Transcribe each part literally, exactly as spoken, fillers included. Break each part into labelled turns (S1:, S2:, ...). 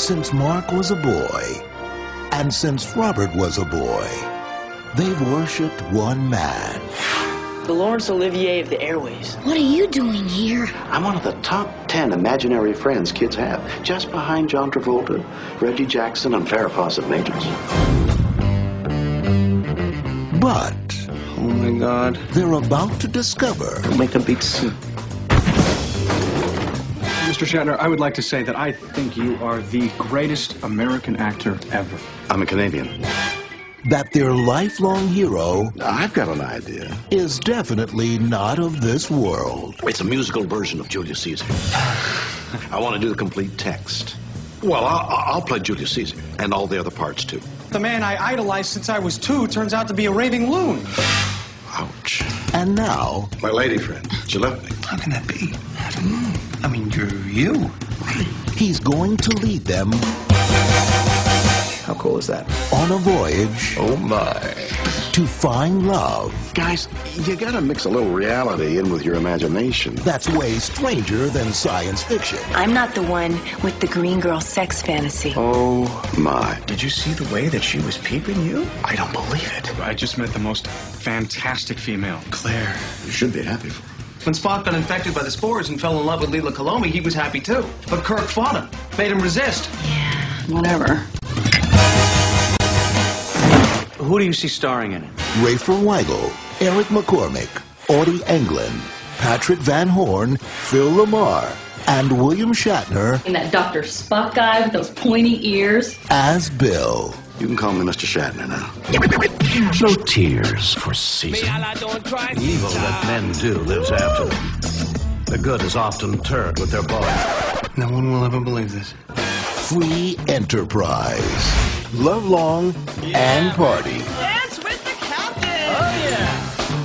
S1: Since Mark was a boy, and since Robert was a boy, they've worshipped one man.
S2: The Laurence Olivier of the airways.
S3: What are you doing here?
S4: I'm one of the top ten imaginary friends kids have, just behind John Travolta, Reggie Jackson, and Farrah Fawcett Majors.
S1: But
S5: oh my God,
S1: they're about to discover.
S5: Make a big scene.
S6: Mister Shatner, I would like to say that I think you are the greatest American actor ever.
S4: I'm a Canadian.
S1: That their lifelong hero
S4: I've got an idea.
S1: is definitely not of this world.
S4: It's a musical version of Julius Caesar. I want to do the complete text. Well, I'll, I'll play Julius Caesar and all the other parts, too.
S7: The man I idolized since I was two turns out to be a raving loon.
S4: Ouch.
S1: And now,
S4: My lady friend, she left me.
S5: How can that be? I don't know. I mean, you're you.
S1: he's going to lead them
S5: How cool is that?
S1: on a voyage
S5: Oh my.
S1: to find love
S4: Guys, you gotta mix a little reality in with your imagination.
S1: that's way stranger than science fiction.
S8: I'm not the one with the green girl sex fantasy.
S5: Oh
S4: My.
S5: Did you see the way that she was peeping you? I don't believe it.
S6: I just met the most fantastic female.
S5: Claire.
S4: You should be happy for her.
S7: When Spock got infected by the spores and fell in love with Leela Kalomi, he was happy too. But Kirk fought him, made him resist.
S8: Yeah, whatever.
S5: Who do you see starring in it?
S1: Rafer Weigel, Eric McCormick, Audie Englund, Patrick Van Horn, Phil Lamar, and William Shatner
S9: And that Doctor Spock guy with those pointy ears.
S1: as Bill.
S4: You can call me Mister Shatner now.
S10: No tears for Caesar. The evil that men do lives after them. The good is often terred with their body.
S5: No one will ever believe this.
S1: Free Enterprise. Love long and party.
S2: Dance with the captain! Oh, yeah!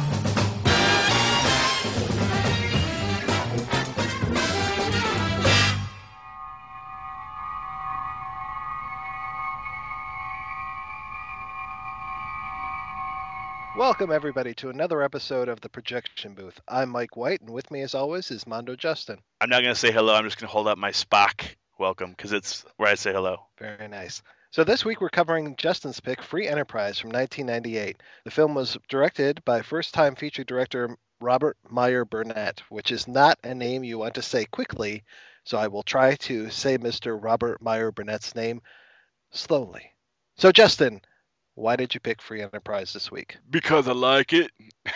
S11: Welcome, everybody, to another episode of The Projection Booth. I'm Mike White, and with me, as always, is Mondo Justin.
S12: I'm not going to say hello. I'm just going to hold up my Spock welcome because it's where I say hello.
S11: Very nice. So this week, we're covering Justin's pick, Free Enterprise, from nineteen ninety-eight. The film was directed by first-time feature director Robert Meyer Burnett, which is not a name you want to say quickly, so I will try to say Mister Robert Meyer Burnett's name slowly. So, Justin, why did you pick Free Enterprise this week?
S12: Because I like it.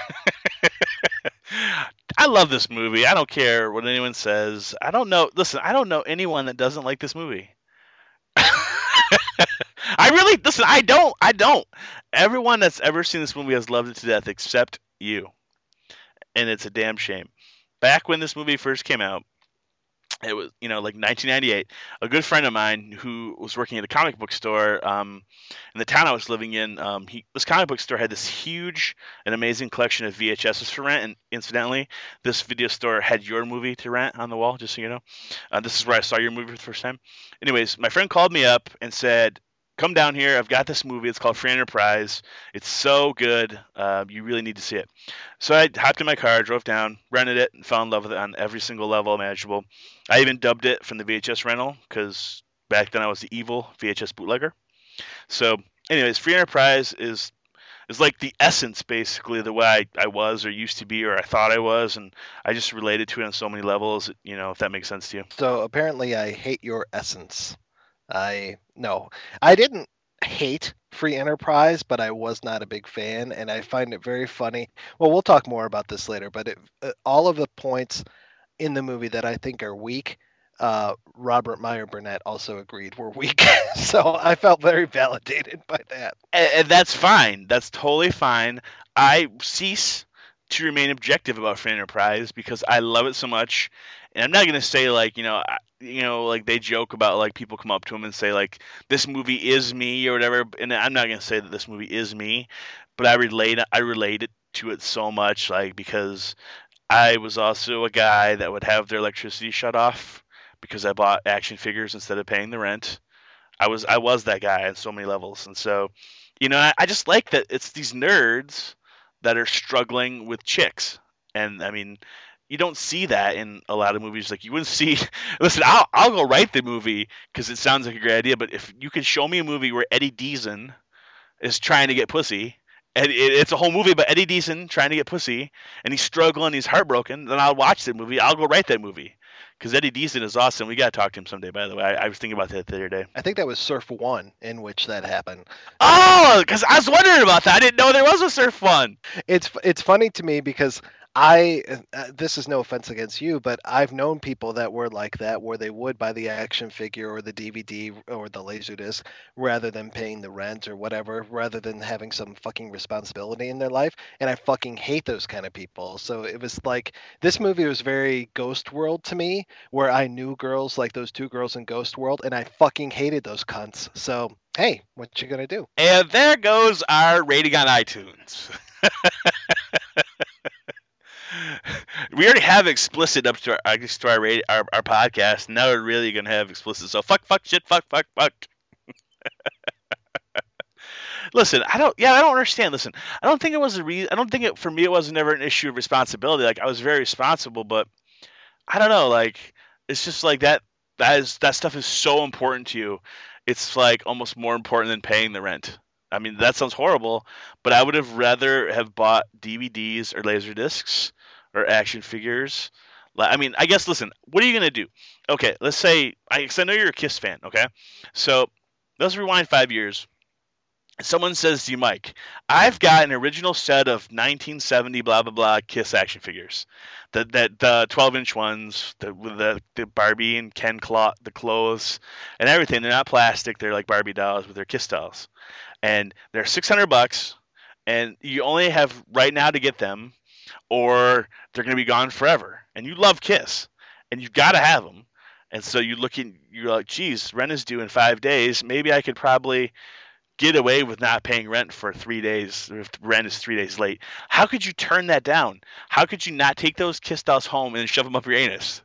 S12: I love this movie. I don't care what anyone says. I don't know. Listen, I don't know anyone that doesn't like this movie. I really, listen, I don't. I don't. Everyone that's ever seen this movie has loved it to death except you. And it's a damn shame. Back when this movie first came out, it was, you know, like nineteen ninety-eight, a good friend of mine who was working at a comic book store um, in the town I was living in, um, he, this comic book store had this huge and amazing collection of V H Ses for rent. And incidentally, this video store had your movie to rent on the wall, just so you know. Uh, this is where I saw your movie for the first time. Anyways, my friend called me up and said, come down here. I've got this movie. It's called Free Enterprise. It's so good. Uh, you really need to see it. So I hopped in my car, drove down, rented it, and fell in love with it on every single level imaginable. I even dubbed it from the V H S rental because back then I was the evil V H S bootlegger. So anyways, Free Enterprise is is like the essence, basically, the way I, I was or used to be or I thought I was. And I just related to it on so many levels, you know, if that makes sense to you.
S11: So apparently I hate your essence. I no, I didn't hate Free Enterprise, but I was not a big fan, and I find it very funny. Well, we'll talk more about this later, but it, uh, all of the points in the movie that I think are weak, uh, Robert Meyer Burnett also agreed were weak. So I felt very validated by that.
S12: And, and that's fine. That's totally fine. I cease to remain objective about Free Enterprise because I love it so much. And I'm not going to say, like, you know, you know, like they joke about, like, people come up to them and say, like, this movie is me or whatever. And I'm not going to say that this movie is me, but I relate, I relate it to it so much, like, because I was also a guy that would have their electricity shut off because I bought action figures instead of paying the rent. I was, I was that guy on so many levels. And so, you know, I, I just like that it's these nerds that are struggling with chicks. And I mean, you don't see that in a lot of movies. Like you wouldn't see. Listen, I'll I'll go write the movie because it sounds like a great idea. But if you could show me a movie where Eddie Deason is trying to get pussy, and it, it's a whole movie about Eddie Deason trying to get pussy, and he's struggling, he's heartbroken, then I'll watch that movie. I'll go write that movie because Eddie Deason is awesome. We gotta talk to him someday. By the way, I, I was thinking about that the other day.
S11: I think that was Surf One in which that happened.
S12: Oh, because I was wondering about that. I didn't know there was a Surf One.
S11: It's it's funny to me because I uh, this is no offense against you, but I've known people that were like that, where they would buy the action figure or the D V D or the Laserdisc rather than paying the rent or whatever, rather than having some fucking responsibility in their life. And I fucking hate those kind of people. So it was like this movie was very Ghost World to me, where I knew girls like those two girls in Ghost World, and I fucking hated those cunts. So hey, what you gonna do?
S12: And there goes our rating on iTunes. We already have explicit up to our, I guess, to our, rate, our our podcast. Now we're really gonna have explicit. So fuck, fuck, shit, fuck, fuck, fuck. Listen, I don't. Yeah, I don't understand. Listen, I don't think it was a reason. I don't think it for me. It was never an issue of responsibility. Like I was very responsible, but I don't know. Like it's just like that. That is that stuff is so important to you. It's like almost more important than paying the rent. I mean, that sounds horrible, but I would have rather have bought D V Ds or Laserdiscs or action figures. I mean, I guess, listen, what are you going to do? Okay, let's say, I, 'cause I know you're a Kiss fan, okay? So let's rewind five years. Someone says to you, Mike, I've got an original set of nineteen seventy blah, blah, blah Kiss action figures. The, that, the twelve-inch ones, the, with the, the Barbie and Ken cloth, the clothes and everything. They're not plastic. They're like Barbie dolls, but they're Kiss dolls. And they're six hundred bucks, and you only have right now to get them, or they're going to be gone forever. And you love Kiss, and you've got to have them. And so you look in, you're like, geez, rent is due in five days. Maybe I could probably get away with not paying rent for three days if rent is three days late. How could you turn that down? How could you not take those Kiss dolls home and shove them up your anus?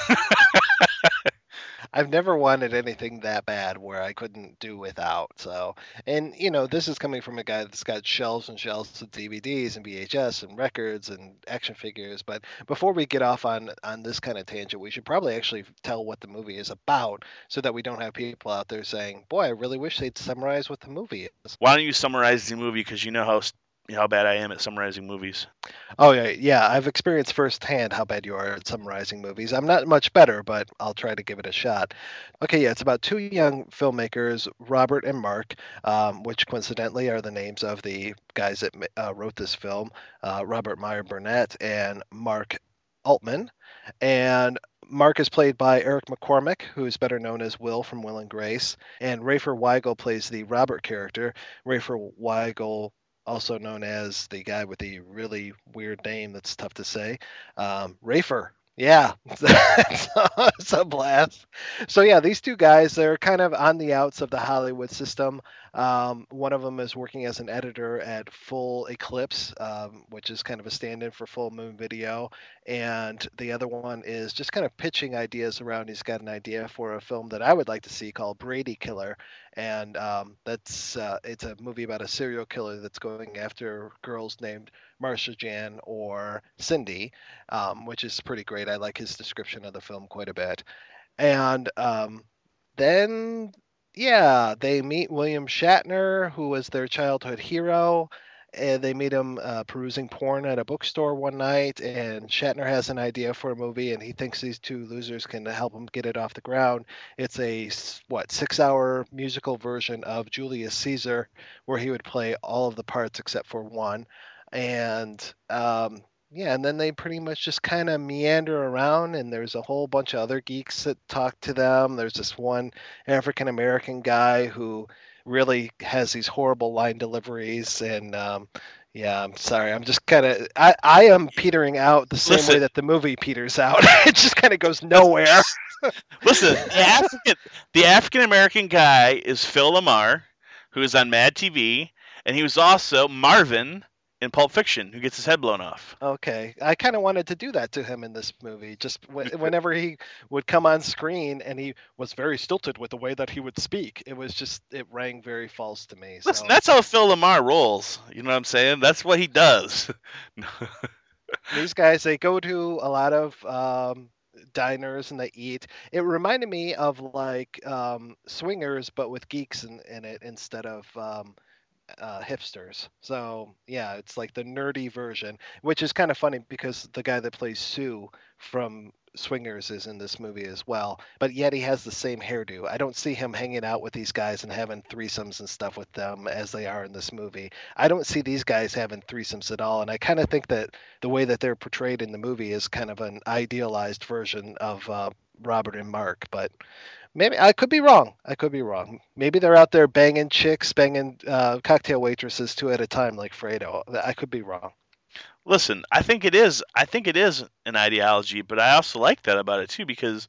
S11: I've never wanted anything that bad where I couldn't do without. So, and you know, this is coming from a guy that's got shelves and shelves of D V Ds and V H S and records and action figures. But before we get off on on this kind of tangent, we should probably actually tell what the movie is about, so that we don't have people out there saying, "Boy, I really wish they'd summarize what the movie is."
S12: Why don't you summarize the movie? Because you know how how bad I am at summarizing movies.
S11: Oh yeah, yeah. I've experienced firsthand how bad you are at summarizing movies. I'm not much better, but I'll try to give it a shot. Okay, yeah, it's about two young filmmakers, Robert and Mark, um, which coincidentally are the names of the guys that uh, wrote this film, uh, Robert Meyer Burnett and Mark Altman. And Mark is played by Eric McCormack, who is better known as Will from Will and Grace, and Rafer Weigel plays the Robert character. Rafer Weigel, also known as the guy with the really weird name that's tough to say, um, Rafer. Yeah, it's a blast. So yeah, these two guys, they're kind of on the outs of the Hollywood system. Um, one of them is working as an editor at Full Eclipse, um, which is kind of a stand-in for Full Moon Video. And the other one is just kind of pitching ideas around. He's got an idea for a film that I would like to see called Brady Killer. And um, that's uh, it's a movie about a serial killer that's going after girls named Marsha Jan or Cindy, um, which is pretty great. I like his description of the film quite a bit. And um, then, yeah, they meet William Shatner, who was their childhood hero. And they meet him uh, perusing porn at a bookstore one night, and Shatner has an idea for a movie, and he thinks these two losers can help him get it off the ground. It's a, what, six-hour musical version of Julius Caesar, where he would play all of the parts except for one. And, um, yeah, and then they pretty much just kind of meander around, and there's a whole bunch of other geeks that talk to them. There's this one African-American guy who really has these horrible line deliveries, and um yeah I'm sorry, I'm just kind of I I am petering out the same
S12: Listen.
S11: way that the movie peters out. It just kind of goes nowhere.
S12: Listen, the African the African American guy is Phil Lamar, who is on Mad T V, and he was also Marvin in Pulp Fiction, who gets his head blown off.
S11: Okay, I kind of wanted to do that to him in this movie. Just w- whenever he would come on screen, and he was very stilted with the way that he would speak. It was just, it rang very false to me. So.
S12: Listen, that's how Phil Lamar rolls. You know what I'm saying? That's what he does.
S11: These guys, they go to a lot of um, diners and they eat. It reminded me of like um, Swingers, but with geeks in, in it instead of um, uh, hipsters. So yeah, it's like the nerdy version, which is kind of funny because the guy that plays Sue from Swingers is in this movie as well, but yet he has the same hairdo. I don't see him hanging out with these guys and having threesomes and stuff with them as they are in this movie. I don't see these guys having threesomes at all, and I kind of think that the way that they're portrayed in the movie is kind of an idealized version of uh, Robert and Mark, but maybe I could be wrong. I could be wrong. Maybe they're out there banging chicks, banging uh, cocktail waitresses two at a time like Fredo. I could be wrong.
S12: Listen, I think it is. I think it is an ideology, but I also like that about it too because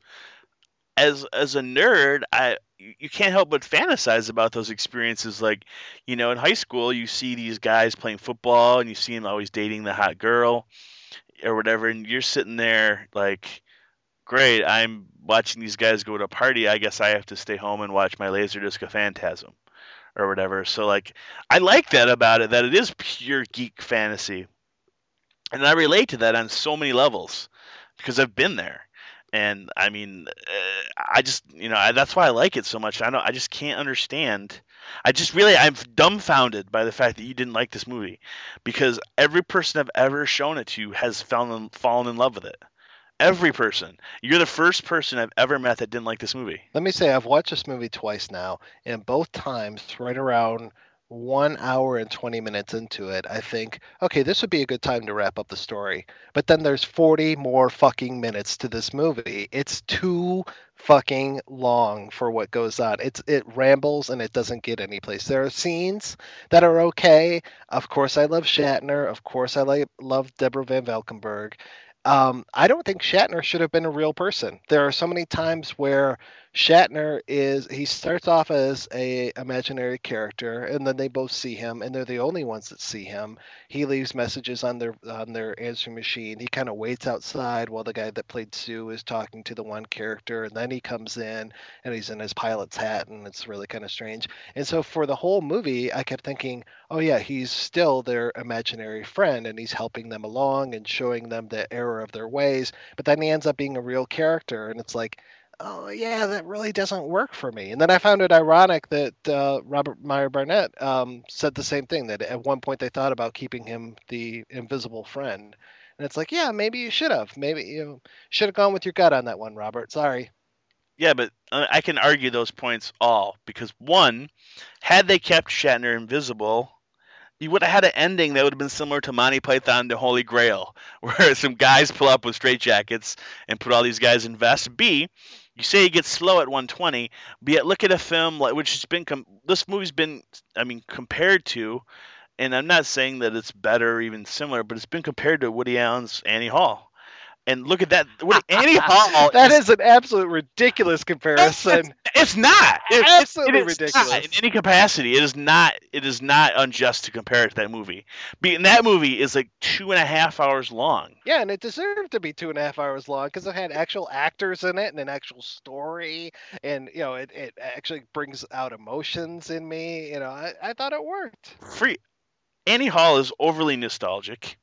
S12: as as a nerd, I you can't help but fantasize about those experiences. Like, you know, in high school, you see these guys playing football, and you see them always dating the hot girl or whatever, and you're sitting there like, great, I'm watching these guys go to a party. I guess I have to stay home and watch my Laserdisc of Phantasm or whatever. So like, I like that about it, that it is pure geek fantasy. And I relate to that on so many levels because I've been there. And I mean, uh, I just, you know, I, that's why I like it so much. I don't, I just can't understand. I just really, I'm dumbfounded by the fact that you didn't like this movie because every person I've ever shown it to has fallen, fallen in love with it. Every person. You're the first person I've ever met that didn't like this movie.
S11: Let me say, I've watched this movie twice now, and both times, right around one hour and twenty minutes into it, I think, okay, this would be a good time to wrap up the story. But then there's forty more fucking minutes to this movie. It's too fucking long for what goes on. It's it rambles and it doesn't get any place. There are scenes that are okay. Of course, I love Shatner. Of course, I like love Deborah Van Valkenburg. Um, I don't think Shatner should have been a real person. There are so many times where Shatner is, he starts off as a imaginary character, and then they both see him, and they're the only ones that see him. He leaves messages on their on their answering machine. He kind of waits outside while the guy that played Sue is talking to the one character, and then he comes in, and he's in his pilot's hat, and it's really kind of strange. And so for the whole movie, I kept thinking, oh yeah, he's still their imaginary friend, and he's helping them along and showing them the error of their ways. But then he ends up being a real character, and it's like, oh yeah, that really doesn't work for me. And then I found it ironic that uh, Robert Meyer Barnett um, said the same thing, that at one point they thought about keeping him the invisible friend. And it's like, yeah, maybe you should have. Maybe you should have gone with your gut on that one, Robert. Sorry.
S12: Yeah, but I can argue those points all because, one, had they kept Shatner invisible, you would have had an ending that would have been similar to Monty Python and the Holy Grail, where some guys pull up with straitjackets and put all these guys in vests. B, you say he gets slow at one twenty, but yet look at a film like which has been com- this movie's been, I mean, compared to, and I'm not saying that it's better or even similar, but it's been compared to Woody Allen's Annie Hall. And look at that. Woody, Annie Hall.
S11: That is, is an absolute ridiculous comparison.
S12: It's, it's not. It,
S11: absolutely
S12: it is
S11: ridiculous.
S12: Not in any capacity. It is not. It is not unjust to compare it to that movie. And that movie is like two and a half hours long.
S11: Yeah, and it deserved to be two and a half hours long because it had actual actors in it and an actual story, and you know, it, it actually brings out emotions in me. You know, I, I thought it worked.
S12: Free. Annie Hall is overly nostalgic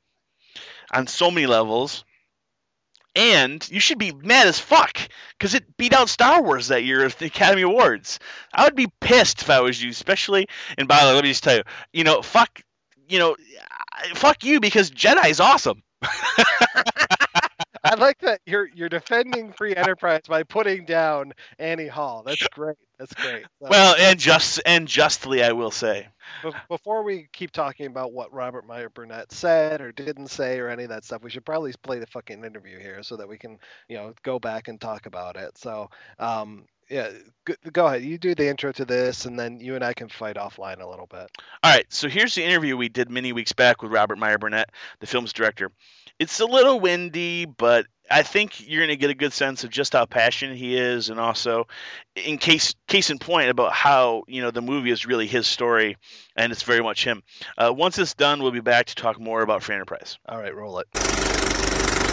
S12: on so many levels. And you should be mad as fuck because it beat out Star Wars that year at the Academy Awards. I would be pissed if I was you, especially. And by the way, let me just tell you, you know, fuck, you know, fuck you because Jedi's awesome.
S11: I like that you're you're defending Free Enterprise by putting down Annie Hall. That's great. That's great. So,
S12: well, and just and justly, I will say.
S11: Before we keep talking about what Robert Meyer Burnett said or didn't say or any of that stuff, we should probably play the fucking interview here so that we can, you know, go back and talk about it. So, um, yeah, go, go ahead. You do the intro to this, and then you and I can fight offline a little bit.
S12: All right. So here's the interview we did many weeks back with Robert Meyer Burnett, the film's director. It's a little windy, but I think you're going to get a good sense of just how passionate he is, and also, in case case in point, about how, you know, the movie is really his story, and it's very much him. Uh, once it's done, we'll be back to talk more about Free Enterprise.
S11: All right, roll it.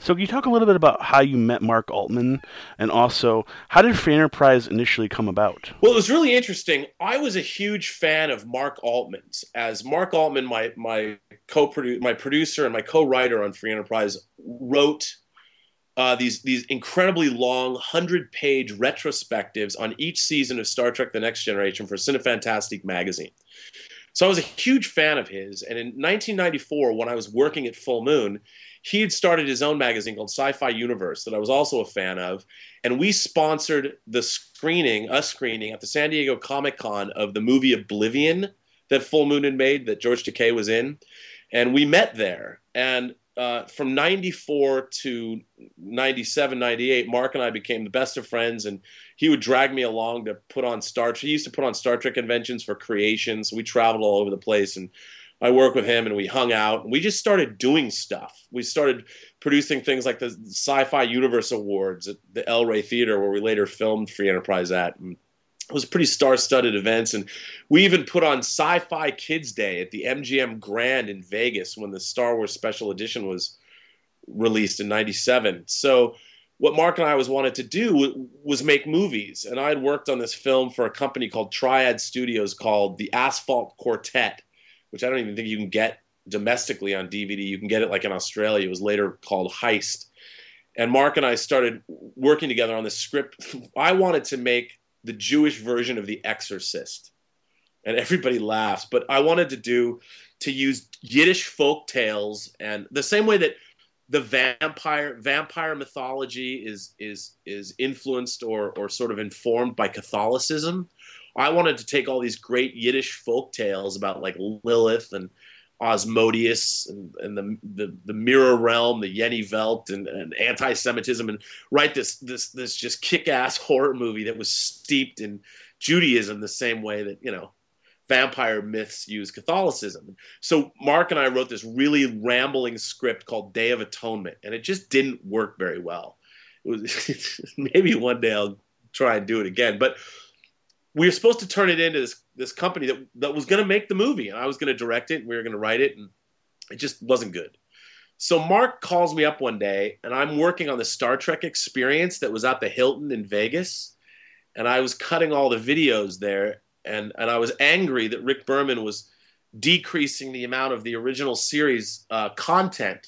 S3: So can you talk a little bit about how you met Mark Altman, and also how did Free Enterprise initially come about?
S13: Well, it was really interesting. I was a huge fan of Mark Altman's, as Mark Altman, my my co-producer, my producer, and my co-writer on Free Enterprise, wrote uh, these these incredibly long hundred-page retrospectives on each season of Star Trek: The Next Generation for Cinefantastique magazine. So I was a huge fan of his, and in nineteen ninety-four, when I was working at Full Moon, he had started his own magazine called Sci-Fi Universe that I was also a fan of, and we sponsored the screening, a screening at the San Diego Comic-Con of the movie Oblivion that Full Moon had made, that George Takei was in, and we met there. And uh, from ninety-four to ninety-seven, ninety-eight, Mark and I became the best of friends, and he would drag me along to put on Star Trek. He used to put on Star Trek conventions for Creations. We traveled all over the place, and I worked with him, and we hung out, and we just started doing stuff. We started producing things like the Sci-Fi Universe Awards at the El Rey Theater, where we later filmed Free Enterprise at. And it was pretty star-studded events, and we even put on Sci-Fi Kids Day at the M G M Grand in Vegas when the Star Wars Special Edition was released in ninety-seven. So what Mark and I always wanted to do was make movies, and I had worked on this film for a company called Triad Studios called The Asphalt Quartet, which I don't even think you can get domestically on D V D. You can get it like in Australia. It was later called Heist. And Mark and I started working together on this script. I wanted to make the Jewish version of The Exorcist. And everybody laughs. But I wanted to do, to use Yiddish folk tales, and the same way that the vampire vampire mythology is is is influenced or or sort of informed by Catholicism. I wanted to take all these great Yiddish folk tales about like Lilith and Osmodeus and, and the, the the mirror realm, the Yeni Welt, and, and anti-Semitism, and write this this this just kick-ass horror movie that was steeped in Judaism the same way that, you know, vampire myths use Catholicism. So Mark and I wrote this really rambling script called Day of Atonement, and it just didn't work very well. It was maybe one day I'll try and do it again, but we were supposed to turn it into this this company that that was going to make the movie, and I was going to direct it, and we were going to write it, and it just wasn't good. So Mark calls me up one day, and I'm working on the Star Trek Experience that was at the Hilton in Vegas, and I was cutting all the videos there, and and I was angry that Rick Berman was decreasing the amount of the original series uh, content.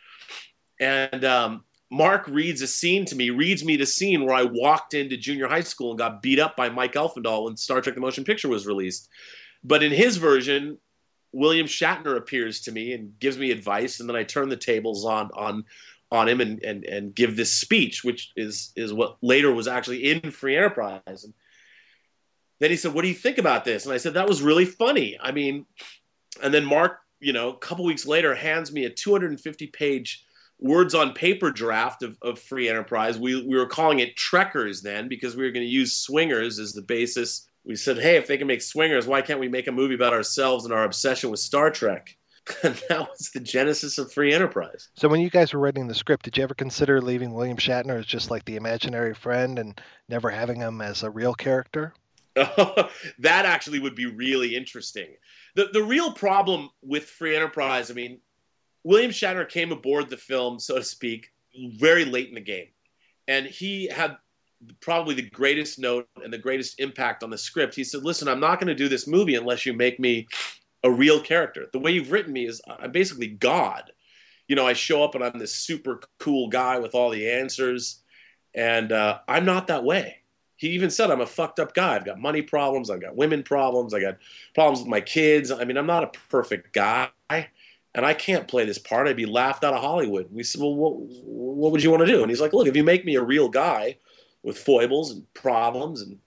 S13: And um, Mark reads a scene to me, reads me the scene where I walked into junior high school and got beat up by Mike Elfendahl when Star Trek: The Motion Picture was released. But in his version, William Shatner appears to me and gives me advice, and then I turn the tables on on on him and and and give this speech, which is is what later was actually in Free Enterprise. And then he said, "What do you think about this?" And I said, "That was really funny." I mean, and then Mark, you know, a couple weeks later, hands me a two hundred fifty page words on paper draft of, of Free Enterprise. We we were calling it Trekkers then because we were going to use Swingers as the basis. We said, hey, if they can make Swingers, why can't we make a movie about ourselves and our obsession with Star Trek? And that was the genesis of Free Enterprise.
S11: So when you guys were writing the script, did you ever consider leaving William Shatner as just like the imaginary friend and never having him as a real character?
S13: That actually would be really interesting. The the real problem with Free Enterprise, I mean, William Shatner came aboard the film, so to speak, very late in the game. And he had probably the greatest note and the greatest impact on the script. He said, listen, I'm not going to do this movie unless you make me a real character. The way you've written me is I'm basically God. You know, I show up and I'm this super cool guy with all the answers. And uh, I'm not that way. He even said I'm a fucked up guy. I've got money problems. I've got women problems. I got problems with my kids. I mean, I'm not a perfect guy. And I can't play this part. I'd be laughed out of Hollywood. And we said, well, what, what would you want to do? And he's like, look, if you make me a real guy with foibles and problems and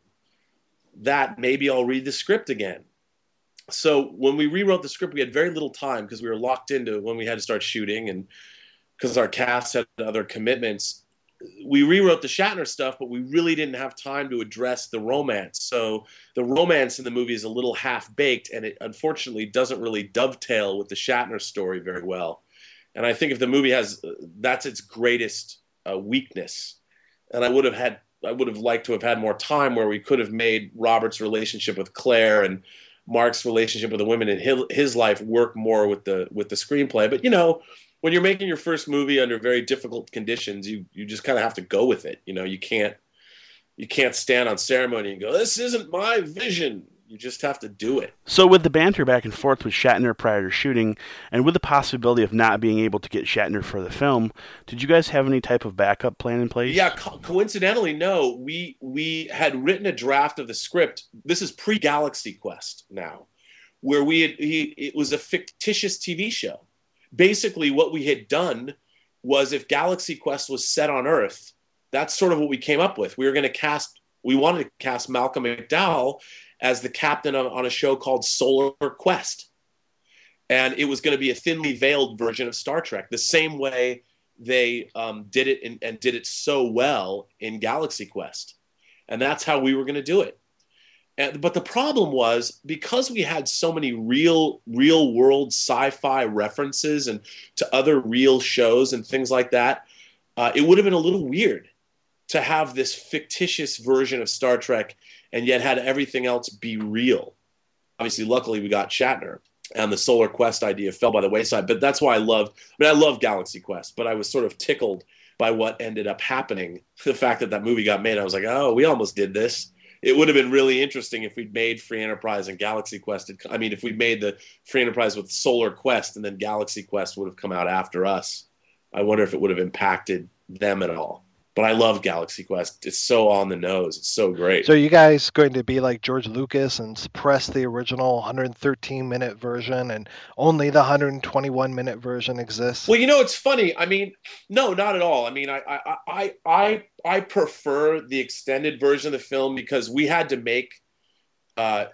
S13: that, maybe I'll read the script again. So when we rewrote the script, we had very little time because we were locked into when we had to start shooting and because our cast had other commitments. We rewrote the Shatner stuff, but we really didn't have time to address the romance. So the romance in the movie is a little half-baked, and it unfortunately doesn't really dovetail with the Shatner story very well. And I think if the movie has, that's its greatest uh, weakness. And I would have had, I would have liked to have had more time where we could have made Robert's relationship with Claire and Mark's relationship with the women in his, his life work more with the with the screenplay. But you know, when you're making your first movie under very difficult conditions, you you just kind of have to go with it. You know, you can't you can't stand on ceremony and go, "This isn't my vision." You just have to do it.
S3: So with the banter back and forth with Shatner prior to shooting, and with the possibility of not being able to get Shatner for the film, did you guys have any type of backup plan in place?
S13: Yeah, co- coincidentally, no. We we had written a draft of the script. This is pre-Galaxy Quest now, where we had he, it was a fictitious T V show. Basically, what we had done was, if Galaxy Quest was set on Earth, that's sort of what we came up with. We were going to cast. We wanted to cast Malcolm McDowell as the captain on, on a show called Solar Quest. And it was going to be a thinly veiled version of Star Trek, the same way they um, did it in, and did it so well in Galaxy Quest. And that's how we were going to do it. And, but the problem was, because we had so many real, real world sci-fi references and to other real shows and things like that, uh, it would have been a little weird to have this fictitious version of Star Trek and yet had everything else be real. Obviously, luckily, we got Shatner, and the Solar Quest idea fell by the wayside. But that's why I loved, I mean, I love Galaxy Quest, but I was sort of tickled by what ended up happening. The fact that that movie got made, I was like, oh, we almost did this. It would have been really interesting if we'd made Free Enterprise and Galaxy Quest. I mean, if we'd made the Free Enterprise with Solar Quest and then Galaxy Quest would have come out after us. I wonder if it would have impacted them at all. But I love Galaxy Quest. It's so on the nose. It's so great.
S11: So are you guys going to be like George Lucas and suppress the original one hundred thirteen minute version and only the one hundred twenty-one minute version exists?
S13: Well, you know, it's funny. I mean, no, not at all. I mean, I I I I, I prefer the extended version of the film because we had to make uh,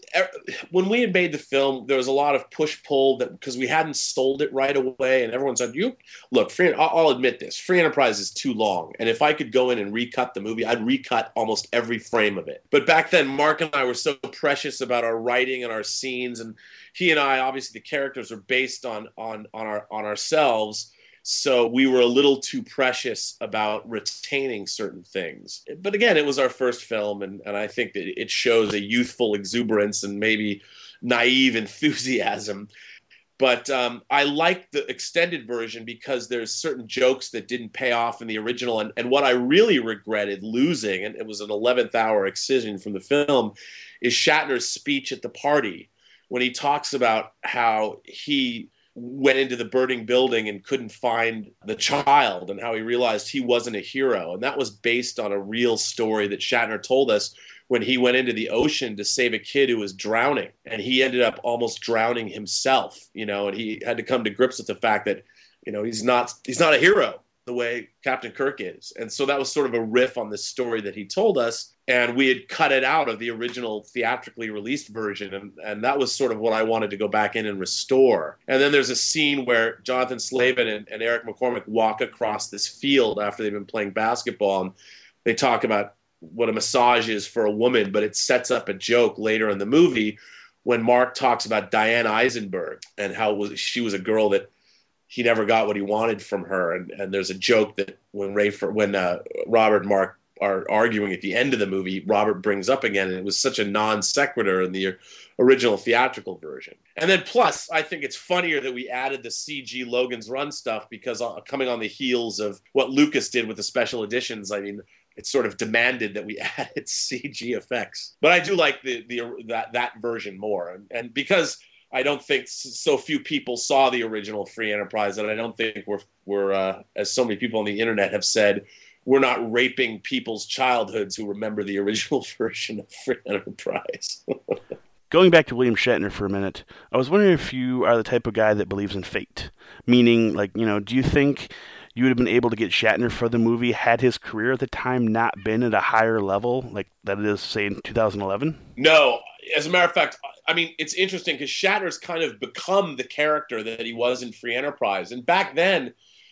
S13: when we had made the film, there was a lot of push-pull that because we hadn't sold it right away, and everyone said, "You look, free, I'll, I'll admit this: Free Enterprise is too long, and if I could go in and recut the movie, I'd recut almost every frame of it." But back then, Mark and I were so precious about our writing and our scenes, and he and I, obviously, the characters are based on on on our on ourselves. So we were a little too precious about retaining certain things. But again, it was our first film, and, and I think that it shows a youthful exuberance and maybe naive enthusiasm. But um, I like the extended version because there's certain jokes that didn't pay off in the original. And, and what I really regretted losing, and it was an eleventh hour excision from the film, is Shatner's speech at the party when he talks about how he went into the burning building and couldn't find the child and how he realized he wasn't a hero. And that was based on a real story that Shatner told us when he went into the ocean to save a kid who was drowning. And he ended up almost drowning himself, you know, and he had to come to grips with the fact that, you know, he's not he's not a hero the way Captain Kirk is. And so that was sort of a riff on this story that he told us. And we had cut it out of the original theatrically released version. And, and that was sort of what I wanted to go back in and restore. And then there's a scene where Jonathan Slavin and, and Eric McCormick walk across this field after they've been playing basketball. And they talk about what a massage is for a woman, but it sets up a joke later in the movie when Mark talks about Diane Eisenberg and how it was, she was a girl that he never got what he wanted from her. And, and there's a joke that when Ray, when uh, Robert and Mark are arguing at the end of the movie, Robert brings up again, and it was such a non sequitur in the original theatrical version. And then plus, I think it's funnier that we added the C G Logan's Run stuff because uh, coming on the heels of what Lucas did with the special editions, I mean, it sort of demanded that we added C G effects. But I do like the the that that version more, and, and because I don't think so few people saw the original Free Enterprise, and I don't think we're we're uh, as so many people on the internet have said, we're not raping people's childhoods who remember the original version of Free Enterprise.
S3: Going back to William Shatner for a minute, I was wondering if you are the type of guy that believes in fate. Meaning, like, you know, do you think you would have been able to get Shatner for the movie had his career at the time not been at a higher level, like that it is, say, in two thousand eleven?
S13: No. As a matter of fact, I mean, it's interesting because Shatner's kind of become the character that he was in Free Enterprise. And back then,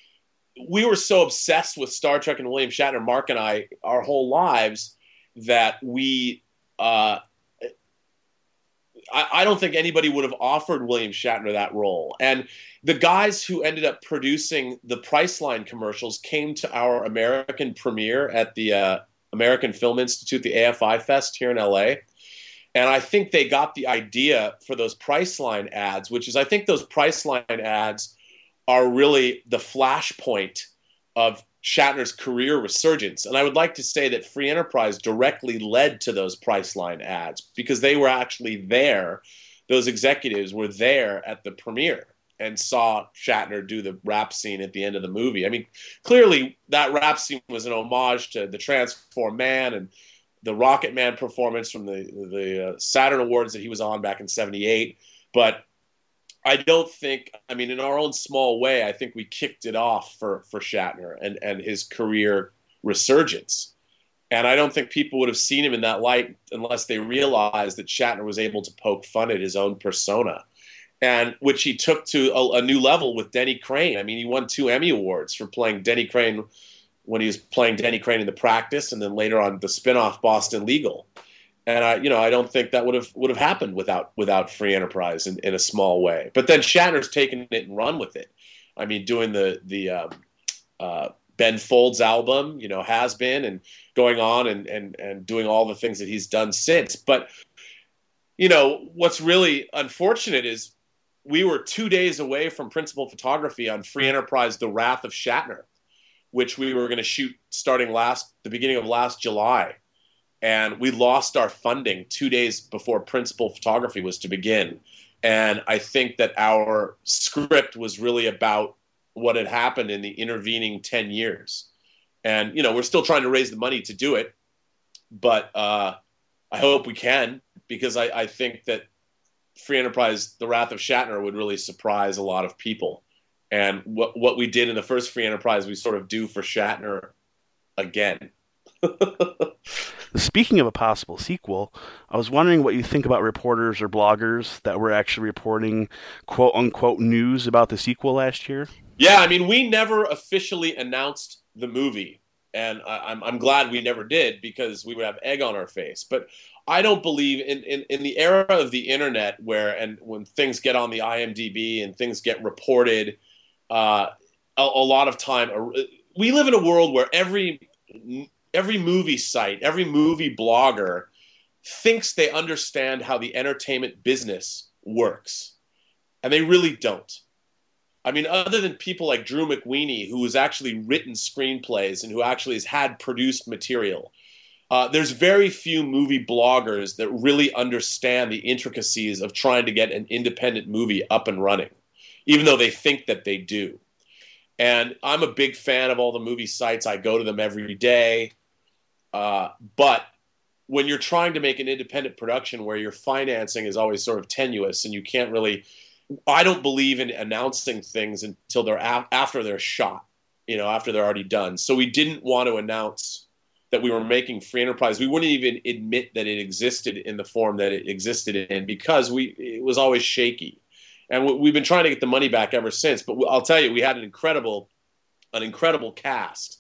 S13: we were so obsessed with Star Trek and William Shatner, Mark and I, our whole lives, that we, uh, I, I don't think anybody would have offered William Shatner that role. And the guys who ended up producing the Priceline commercials came to our American premiere at the uh, American Film Institute, the A F I Fest here in L A. And I think they got the idea for those Priceline ads, which is, I think those Priceline ads are really the flashpoint of Shatner's career resurgence. And I would like to say that Free Enterprise directly led to those Priceline ads because they were actually there. Those executives were there at the premiere and saw Shatner do the rap scene at the end of the movie. I mean, clearly that rap scene was an homage to the Transform Man and the Rocket Man performance from the, the uh, Saturn Awards that he was on back in seventy-eight. But I don't think, I mean, in our own small way, I think we kicked it off for, for Shatner and, and his career resurgence. And I don't think people would have seen him in that light unless they realized that Shatner was able to poke fun at his own persona, and which he took to a, a new level with Denny Crane. I mean, he won two Emmy Awards for playing Denny Crane when he was playing Denny Crane in The Practice, and then later on the spinoff Boston Legal. And I, you know, I don't think that would have would have happened without without Free Enterprise in, in a small way. But then Shatner's taken it and run with it. I mean, doing the the um, uh, Ben Folds album, you know, Has Been, and going on and and and doing all the things that he's done since. But you know, what's really unfortunate is we were two days away from principal photography on Free Enterprise: The Wrath of Shatner, which we were going to shoot starting last the beginning of last July. And we lost our funding two days before principal photography was to begin. And I think that our script was really about what had happened in the intervening ten years. And, you know, we're still trying to raise the money to do it. But uh, I hope we can, because I, I think that Free Enterprise: The Wrath of Shatner would really surprise a lot of people. And what, what we did in the first Free Enterprise, we sort of do for Shatner again.
S3: Speaking of a possible sequel, I was wondering what you think about reporters or bloggers that were actually reporting quote-unquote news about the sequel last year.
S13: Yeah, I mean, we never officially announced the movie, and I, I'm, I'm glad we never did, because we would have egg on our face. But I don't believe in, in, in the era of the internet where, and when things get on the I M D B and things get reported, uh, a, a lot of time, we live in a world where every... Every movie site, every movie blogger thinks they understand how the entertainment business works. And they really don't. I mean, other than people like Drew McWeeny, who has actually written screenplays and who actually has had produced material, uh, there's very few movie bloggers that really understand the intricacies of trying to get an independent movie up and running, even though they think that they do. And I'm a big fan of all the movie sites. I go to them every day. Uh, but when you're trying to make an independent production where your financing is always sort of tenuous and you can't really, I don't believe in announcing things until they're a- after they're shot, you know, after they're already done. So we didn't want to announce that we were making Free Enterprise. We wouldn't even admit that it existed in the form that it existed in, because we it was always shaky. And we've been trying to get the money back ever since. But I'll tell you, we had an incredible, an incredible cast.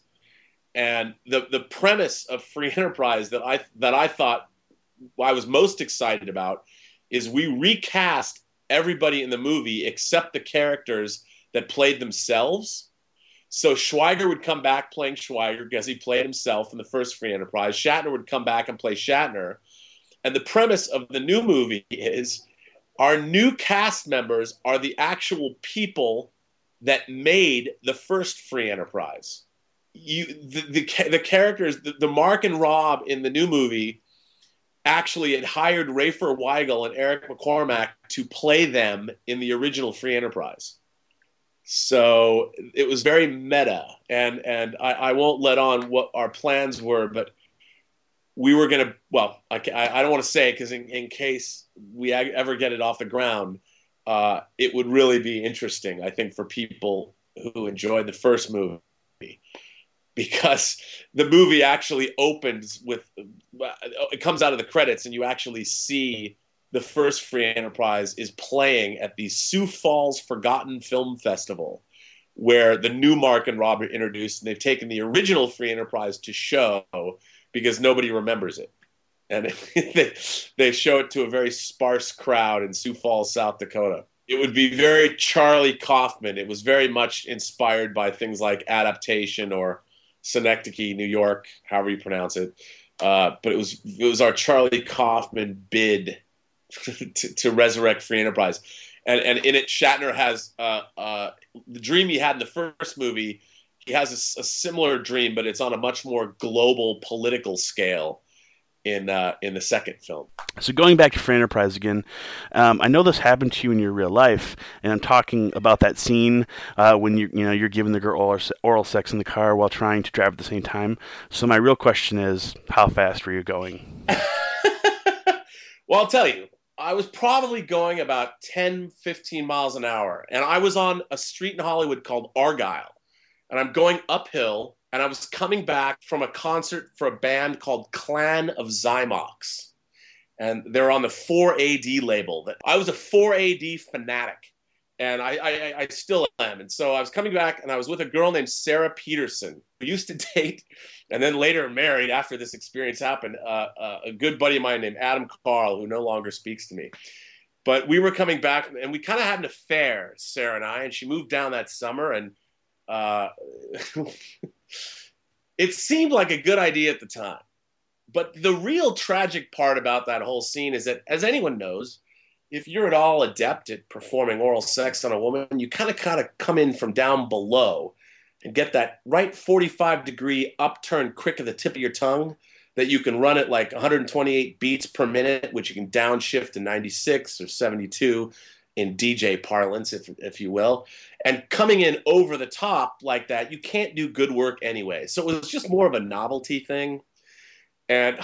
S13: And the the premise of Free Enterprise that I that I thought I was most excited about is we recast everybody in the movie except the characters that played themselves. So Schweiger would come back playing Schweiger because he played himself in the first Free Enterprise. Shatner would come back and play Shatner. And the premise of the new movie is our new cast members are the actual people that made the first Free Enterprise. You, the, the, the characters, the, the Mark and Rob in the new movie actually had hired Rafer Weigel and Eric McCormack to play them in the original Free Enterprise. So it was very meta, and, and I, I won't let on what our plans were, but we were going to, well, I, I don't want to say, because in, in case we ever get it off the ground, uh, it would really be interesting, I think, for people who enjoyed the first movie. Because the movie actually opens with, it comes out of the credits and you actually see the first Free Enterprise is playing at the Sioux Falls Forgotten Film Festival, where the new Mark and Rob are introduced, and they've taken the original Free Enterprise to show because nobody remembers it. And they, they show it to a very sparse crowd in Sioux Falls, South Dakota. It would be very Charlie Kaufman. It was very much inspired by things like Adaptation or Synecdoche, New York, however you pronounce it. Uh, but it was it was our Charlie Kaufman bid to, to resurrect Free Enterprise. and and in it, Shatner has uh, uh, the dream he had in the first movie. He has a, a similar dream, but it's on a much more global political scale in uh, in the second film.
S3: So going back to Free Enterprise again, um, I know this happened to you in your real life, and I'm talking about that scene uh, when you you know you're giving the girl oral, oral sex in the car while trying to drive at the same time. So my real question is, how fast were you going?
S13: Well, I'll tell you. I was probably going about ten, fifteen miles an hour, and I was on a street in Hollywood called Argyle, and I'm going uphill, and I was coming back from a concert for a band called Clan of Zymox, and they're on the four A D label. I was a four A D fanatic, and I, I, I still am, and so I was coming back, and I was with a girl named Sarah Peterson, who used to date and then later married after this experience happened, uh, uh, a good buddy of mine named Adam Carl, who no longer speaks to me. But we were coming back, and we kind of had an affair, Sarah and I, and she moved down that summer, and uh, it seemed like a good idea at the time. But the real tragic part about that whole scene is that, as anyone knows, if you're at all adept at performing oral sex on a woman, you kind of kind of come in from down below and get that right forty-five degree upturn quick of the tip of your tongue that you can run at like one hundred twenty-eight beats per minute, which you can downshift to ninety-six or seventy-two in D J parlance, if if you will. And coming in over the top like that, you can't do good work anyway. So it was just more of a novelty thing. And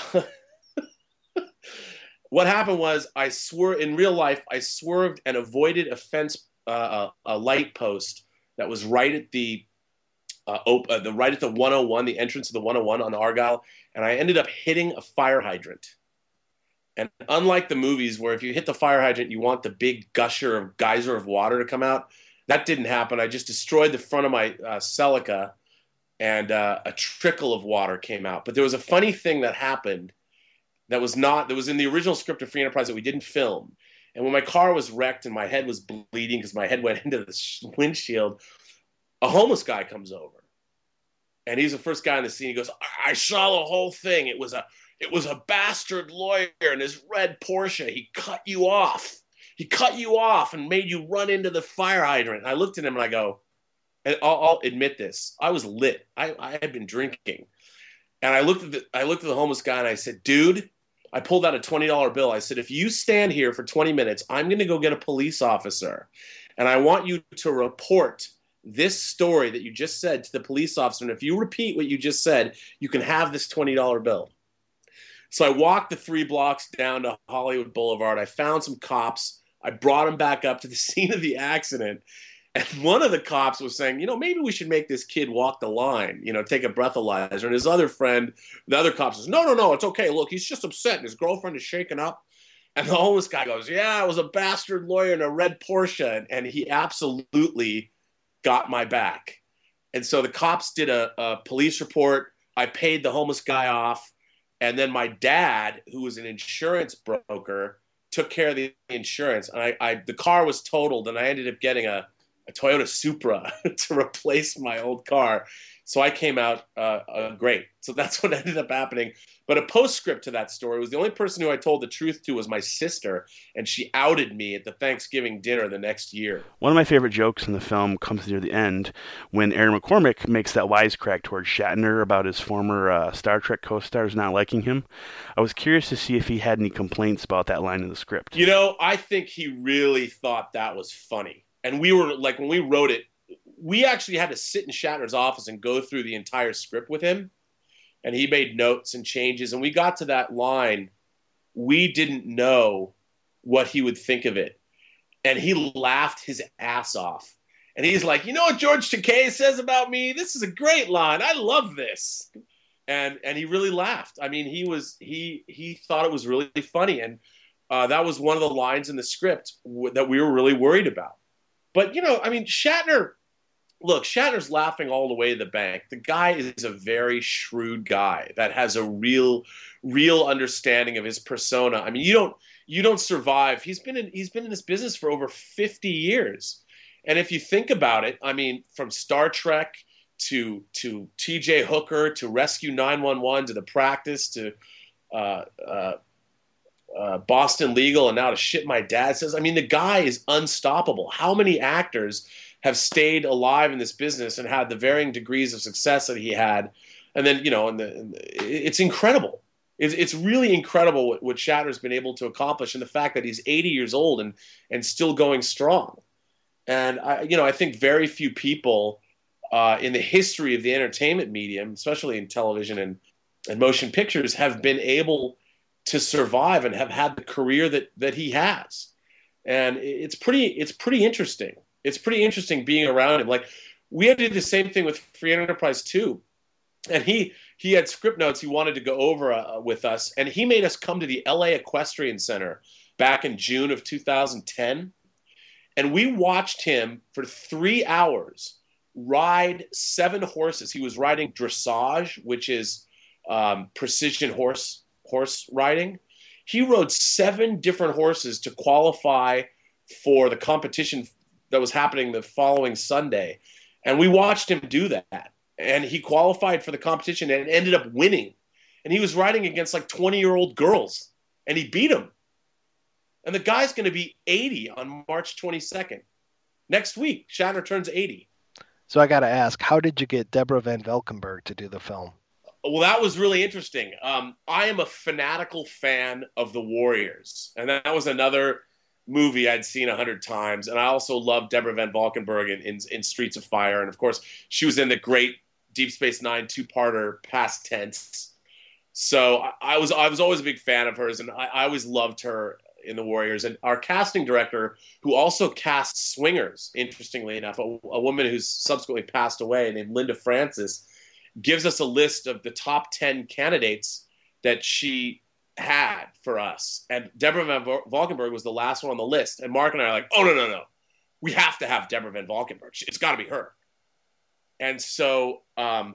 S13: what happened was I swerved, in real life, I swerved and avoided a fence, uh, a, a light post that was right at the Uh, op- uh, the right at the one oh one, the entrance of the one oh one on Argyle, and I ended up hitting a fire hydrant. And unlike the movies where if you hit the fire hydrant, you want the big gusher of geyser of water to come out, that didn't happen. I just destroyed the front of my uh, Celica, and uh, a trickle of water came out. But there was a funny thing that happened that was not, that was in the original script of Free Enterprise that we didn't film. And when my car was wrecked and my head was bleeding because my head went into the windshield, a homeless guy comes over, and he's the first guy in the scene. He goes, I, I saw the whole thing. It was a it was a bastard lawyer in his red Porsche. He cut you off. He cut you off and made you run into the fire hydrant. And I looked at him and I go, and I'll, I'll admit this, I was lit. I, I had been drinking. And I looked at the I looked at the homeless guy and I said, dude, I pulled out a twenty dollar bill. I said, if you stand here for twenty minutes, I'm going to go get a police officer. And I want you to report this story that you just said to the police officer, and if you repeat what you just said, you can have this twenty dollar bill. So I walked the three blocks down to Hollywood Boulevard. I found some cops. I brought them back up to the scene of the accident. And one of the cops was saying, you know, maybe we should make this kid walk the line, you know, take a breathalyzer. And his other friend, the other cop says, no, no, no, it's okay. Look, he's just upset and his girlfriend is shaken up. And the homeless guy goes, yeah, I was a bastard lawyer in a red Porsche. And he absolutely got my back. And so the cops did a, a police report. I paid the homeless guy off. And then my dad, who was an insurance broker, took care of the insurance. And I, I the car was totaled, and I ended up getting a, a Toyota Supra to replace my old car. So I came out uh, uh, great. So that's what ended up happening. But a postscript to that story was the only person who I told the truth to was my sister, and she outed me at the Thanksgiving dinner the next year.
S3: One of my favorite jokes in the film comes near the end when Aaron McCormick makes that wisecrack towards Shatner about his former uh, Star Trek co-stars not liking him. I was curious to see if he had any complaints about that line in the script.
S13: You know, I think he really thought that was funny. And we were, like, when we wrote it, we actually had to sit in Shatner's office and go through the entire script with him. And he made notes and changes. And we got to that line. We didn't know what he would think of it. And he laughed his ass off. And he's like, you know what George Takei says about me? This is a great line. I love this. And and he really laughed. I mean, he was he he thought it was really funny. And uh, that was one of the lines in the script w- that we were really worried about. But, you know, I mean, Shatner... Look, Shatner's laughing all the way to the bank. The guy is a very shrewd guy that has a real, real understanding of his persona. I mean, you don't, you don't survive. He's been in, he's been in this business for over fifty years, and if you think about it, I mean, from Star Trek to to T J Hooker to Rescue nine one one to The Practice to uh, uh, uh, Boston Legal and now to Shit My Dad Says. I mean, the guy is unstoppable. How many actors have stayed alive in this business and had the varying degrees of success that he had? And then, you know, and, the, and the, it's incredible. It's, it's really incredible what, what Shatner's been able to accomplish, and the fact that he's eighty years old and and still going strong. And I, you know, I think very few people uh, in the history of the entertainment medium, especially in television and, and motion pictures, have been able to survive and have had the career that that he has. And it's pretty it's pretty interesting. It's pretty interesting being around him. Like, we had to do the same thing with Free Enterprise two. And he he had script notes he wanted to go over uh, with us, and he made us come to the L A Equestrian Center back in June of two thousand ten, and we watched him for three hours ride seven horses. He was riding dressage, which is um, precision horse horse riding. He rode seven different horses to qualify for the competition that was happening the following Sunday, and we watched him do that. And he qualified for the competition and ended up winning. And he was riding against like twenty-year-old girls, and he beat them. And the guy's going to be eighty on March twenty-second. Next week, Shatner turns eighty.
S11: So I got to ask, how did you get Deborah Van Valkenburg to do the film?
S13: Well, that was really interesting. Um, I am a fanatical fan of The Warriors. And that was another movie I'd seen a hundred times. And I also loved Deborah Van Valkenburg in, in, in Streets of Fire. And, of course, she was in the great Deep Space Nine two-parter Past Tense. So I, I was I was always a big fan of hers, and I, I always loved her in The Warriors. And our casting director, who also cast Swingers, interestingly enough, a, a woman who's subsequently passed away named Linda Francis, gives us a list of the top ten candidates that she had for us. And Deborah Van Valkenburg was the last one on the list. And Mark and I are like, oh, no, no, no. We have to have Deborah Van Valkenburg. It's got to be her. And so um,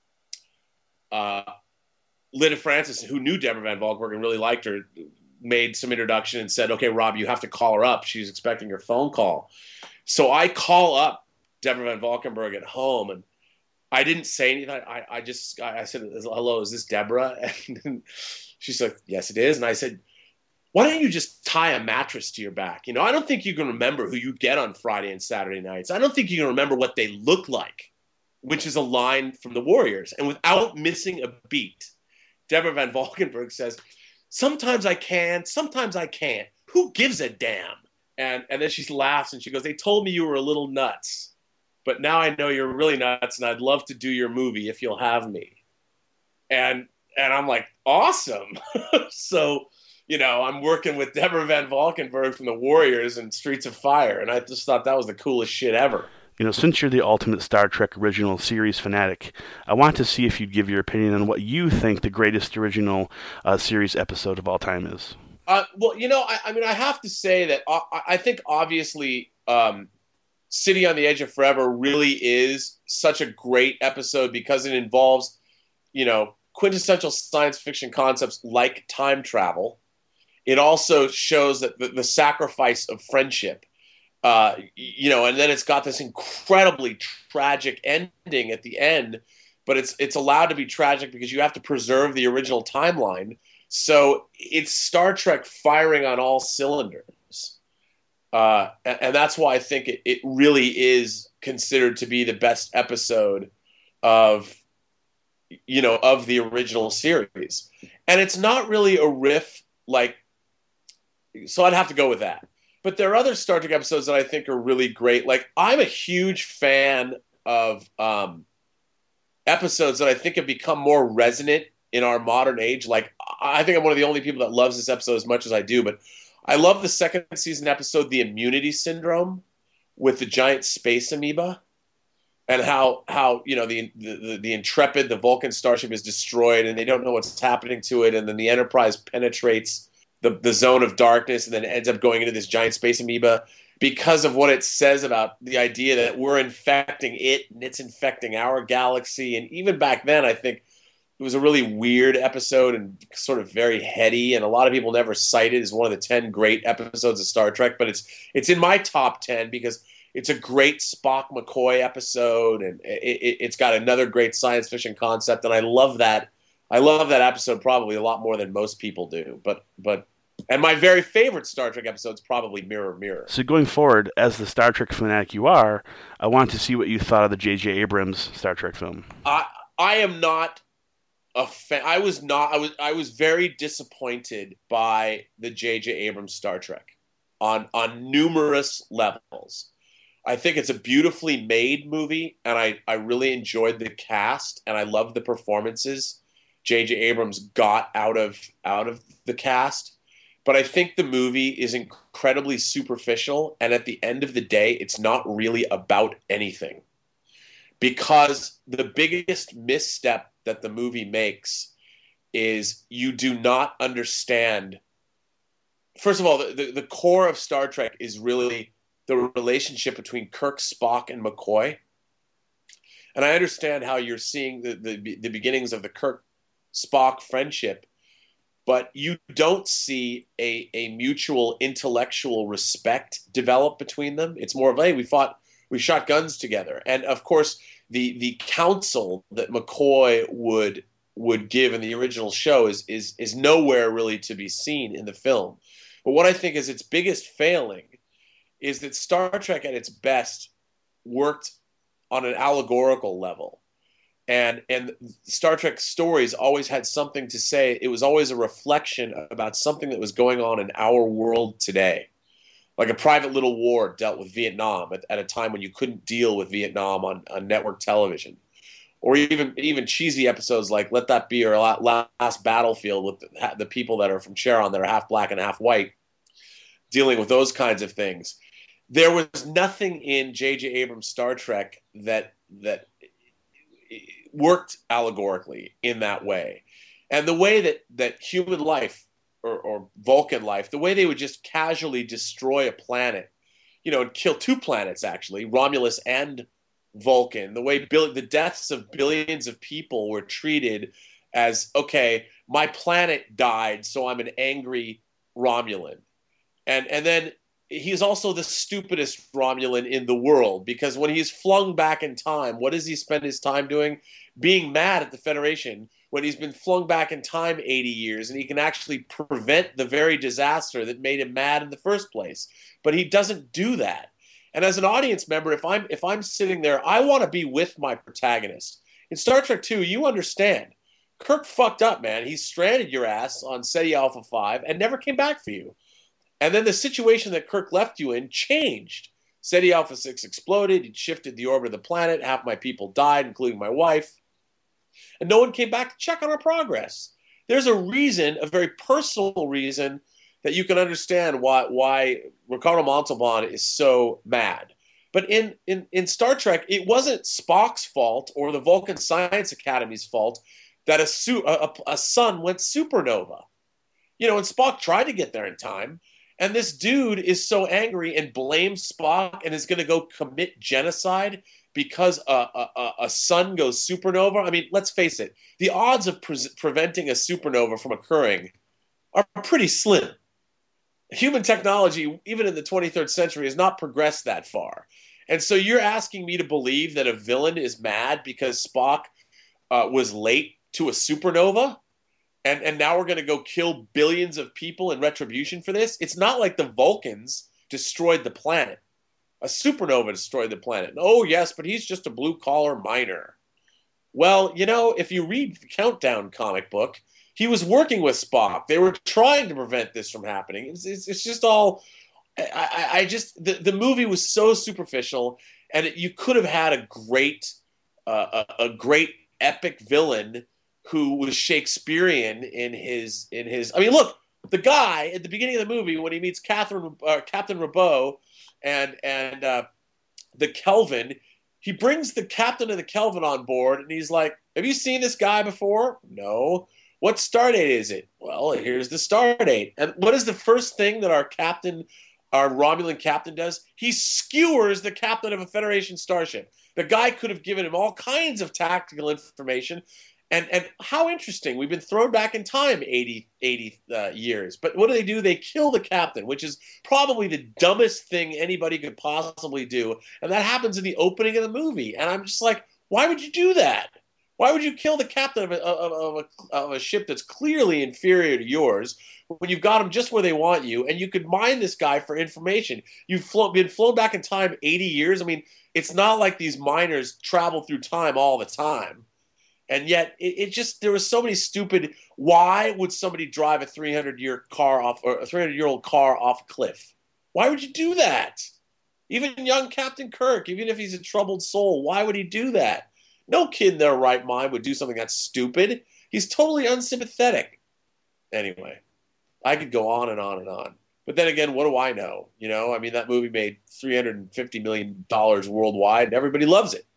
S13: uh, Linda Francis, who knew Deborah Van Valkenburg and really liked her, made some introduction and said, okay, Rob, you have to call her up. She's expecting your phone call. So I call up Deborah Van Valkenburg at home, and I didn't say anything. I, I just, I said, hello, is this Deborah? And she's like, yes, it is. And I said, why don't you just tie a mattress to your back? You know, I don't think you can remember who you get on Friday and Saturday nights. I don't think you can remember what they look like, which is a line from The Warriors. And without missing a beat, Deborah Van Valkenburg says, sometimes I can, sometimes I can't. Who gives a damn? And and then she laughs and she goes, they told me you were a little nuts, but now I know you're really nuts, and I'd love to do your movie if you'll have me. And and I'm like, awesome. So, you know, I'm working with Deborah Van Valkenburg from The Warriors and Streets of Fire, and I just thought that was the coolest shit ever.
S3: You know, since you're the ultimate Star Trek original series fanatic, I want to see if you'd give your opinion on what you think the greatest original uh, series episode of all time is.
S13: Uh, well, you know, I, I mean, I have to say that I, I think obviously um, City on the Edge of Forever really is such a great episode because it involves, you know, quintessential science fiction concepts like time travel. It also shows that the, the sacrifice of friendship. Uh, you know, and then it's got this incredibly tragic ending at the end, but it's it's allowed to be tragic because you have to preserve the original timeline. So it's Star Trek firing on all cylinders. Uh, and, and that's why I think it, it really is considered to be the best episode of, you know, of the original series. And it's not really a riff like, so I'd have to go with that. But there are other Star Trek episodes that I think are really great. Like, I'm a huge fan of um, episodes that I think have become more resonant in our modern age. Like, I think I'm one of the only people that loves this episode as much as I do. But I love the second season episode, The Immunity Syndrome, with the giant space amoeba. And how, how you know, the, the, the Intrepid, the Vulcan starship, is destroyed, and they don't know what's happening to it. And then the Enterprise penetrates The, the zone of darkness and then ends up going into this giant space amoeba because of what it says about the idea that we're infecting it and it's infecting our galaxy. And even back then, I think it was a really weird episode and sort of very heady, and a lot of people never cite it as one of the ten great episodes of Star Trek, but it's it's in my top ten because it's a great Spock McCoy episode, and it, it, it's got another great science fiction concept, and I love that I love that episode probably a lot more than most people do. But but And my very favorite Star Trek episode is probably Mirror Mirror.
S3: So going forward, as the Star Trek fanatic you are, I want to see what you thought of the J J Abrams Star Trek film.
S13: I I am not a fan. I was not. I was. I was very disappointed by the J J Abrams Star Trek on on numerous levels. I think it's a beautifully made movie, and I I really enjoyed the cast, and I love the performances J J Abrams got out of out of the cast. But I think the movie is incredibly superficial, and at the end of the day, it's not really about anything. Because the biggest misstep that the movie makes is you do not understand. First of all, the, the, the core of Star Trek is really the relationship between Kirk, Spock, and McCoy. And I understand how you're seeing the, the, the beginnings of the Kirk-Spock friendship, but you don't see a, a mutual intellectual respect develop between them. It's more of, hey, we fought, we shot guns together. And of course, the the counsel that McCoy would would give in the original show is is is nowhere really to be seen in the film. But what I think is its biggest failing is that Star Trek at its best worked on an allegorical level. And and Star Trek stories always had something to say. It was always a reflection about something that was going on in our world today. Like A Private Little War dealt with Vietnam at, at a time when you couldn't deal with Vietnam on, on network television. Or even even cheesy episodes like Let That Be Your Last Battlefield with the, the people that are from Charon that are half black and half white, dealing with those kinds of things. There was nothing in J J Abrams' Star Trek that that worked allegorically in that way. And the way that, that human life or, or Vulcan life, the way they would just casually destroy a planet, you know, and kill two planets actually, Romulus and Vulcan, the way bill- the deaths of billions of people were treated as, okay, my planet died, so I'm an angry Romulan. And and then he's also the stupidest Romulan in the world, because when he's flung back in time, what does he spend his time doing? Being mad at the Federation when he's been flung back in time eighty years, and he can actually prevent the very disaster that made him mad in the first place. But he doesn't do that. And as an audience member, if I'm if I'm sitting there, I want to be with my protagonist. In Star Trek two, you understand. Kirk fucked up, man. He stranded your ass on Ceti Alpha five and never came back for you. And then the situation that Kirk left you in changed. Ceti Alpha six exploded. It shifted the orbit of the planet. Half my people died, including my wife. And no one came back to check on our progress. There's a reason, a very personal reason, that you can understand why why Ricardo Montalban is so mad. But in, in, in Star Trek, it wasn't Spock's fault or the Vulcan Science Academy's fault that a, su- a, a sun went supernova. You know, and Spock tried to get there in time. And this dude is so angry and blames Spock and is going to go commit genocide because a, a, a sun goes supernova. I mean, let's face it. The odds of pre- preventing a supernova from occurring are pretty slim. Human technology, even in the twenty-third century, has not progressed that far. And so you're asking me to believe that a villain is mad because Spock uh, was late to a supernova? And and now we're going to go kill billions of people in retribution for this? It's not like the Vulcans destroyed the planet. A supernova destroyed the planet. Oh, yes, but he's just a blue-collar miner. Well, you know, if you read the Countdown comic book, he was working with Spock. They were trying to prevent this from happening. It's, it's, it's just all... I, I, I just... The, the movie was so superficial, and it, you could have had a great, uh, a, a great epic villain who was Shakespearean in his in his. I mean, look, the guy at the beginning of the movie when he meets Catherine, uh, Captain Rabot and and uh, the Kelvin, he brings the captain of the Kelvin on board, and he's like, "Have you seen this guy before?" No. What star date is it? Well, here's the star date. And what is the first thing that our captain, our Romulan captain, does? He skewers the captain of a Federation starship. The guy could have given him all kinds of tactical information. And and how interesting. We've been thrown back in time eighty, eighty uh, years. But what do they do? They kill the captain, which is probably the dumbest thing anybody could possibly do. And that happens in the opening of the movie. And I'm just like, why would you do that? Why would you kill the captain of a, of, of, a, of a ship that's clearly inferior to yours when you've got them just where they want you, and you could mine this guy for information? You've flown, been flown back in time eighty years. I mean, it's not like these miners travel through time all the time. And yet, it, it just, there was so many stupid, why would somebody drive a three hundred year car off, or a three hundred year old car off a cliff? Why would you do that? Even young Captain Kirk, even if he's a troubled soul, why would he do that? No kid in their right mind would do something that's stupid. He's totally unsympathetic. Anyway, I could go on and on and on. But then again, what do I know? You know, I mean, that movie made three hundred fifty million dollars worldwide, and everybody loves it.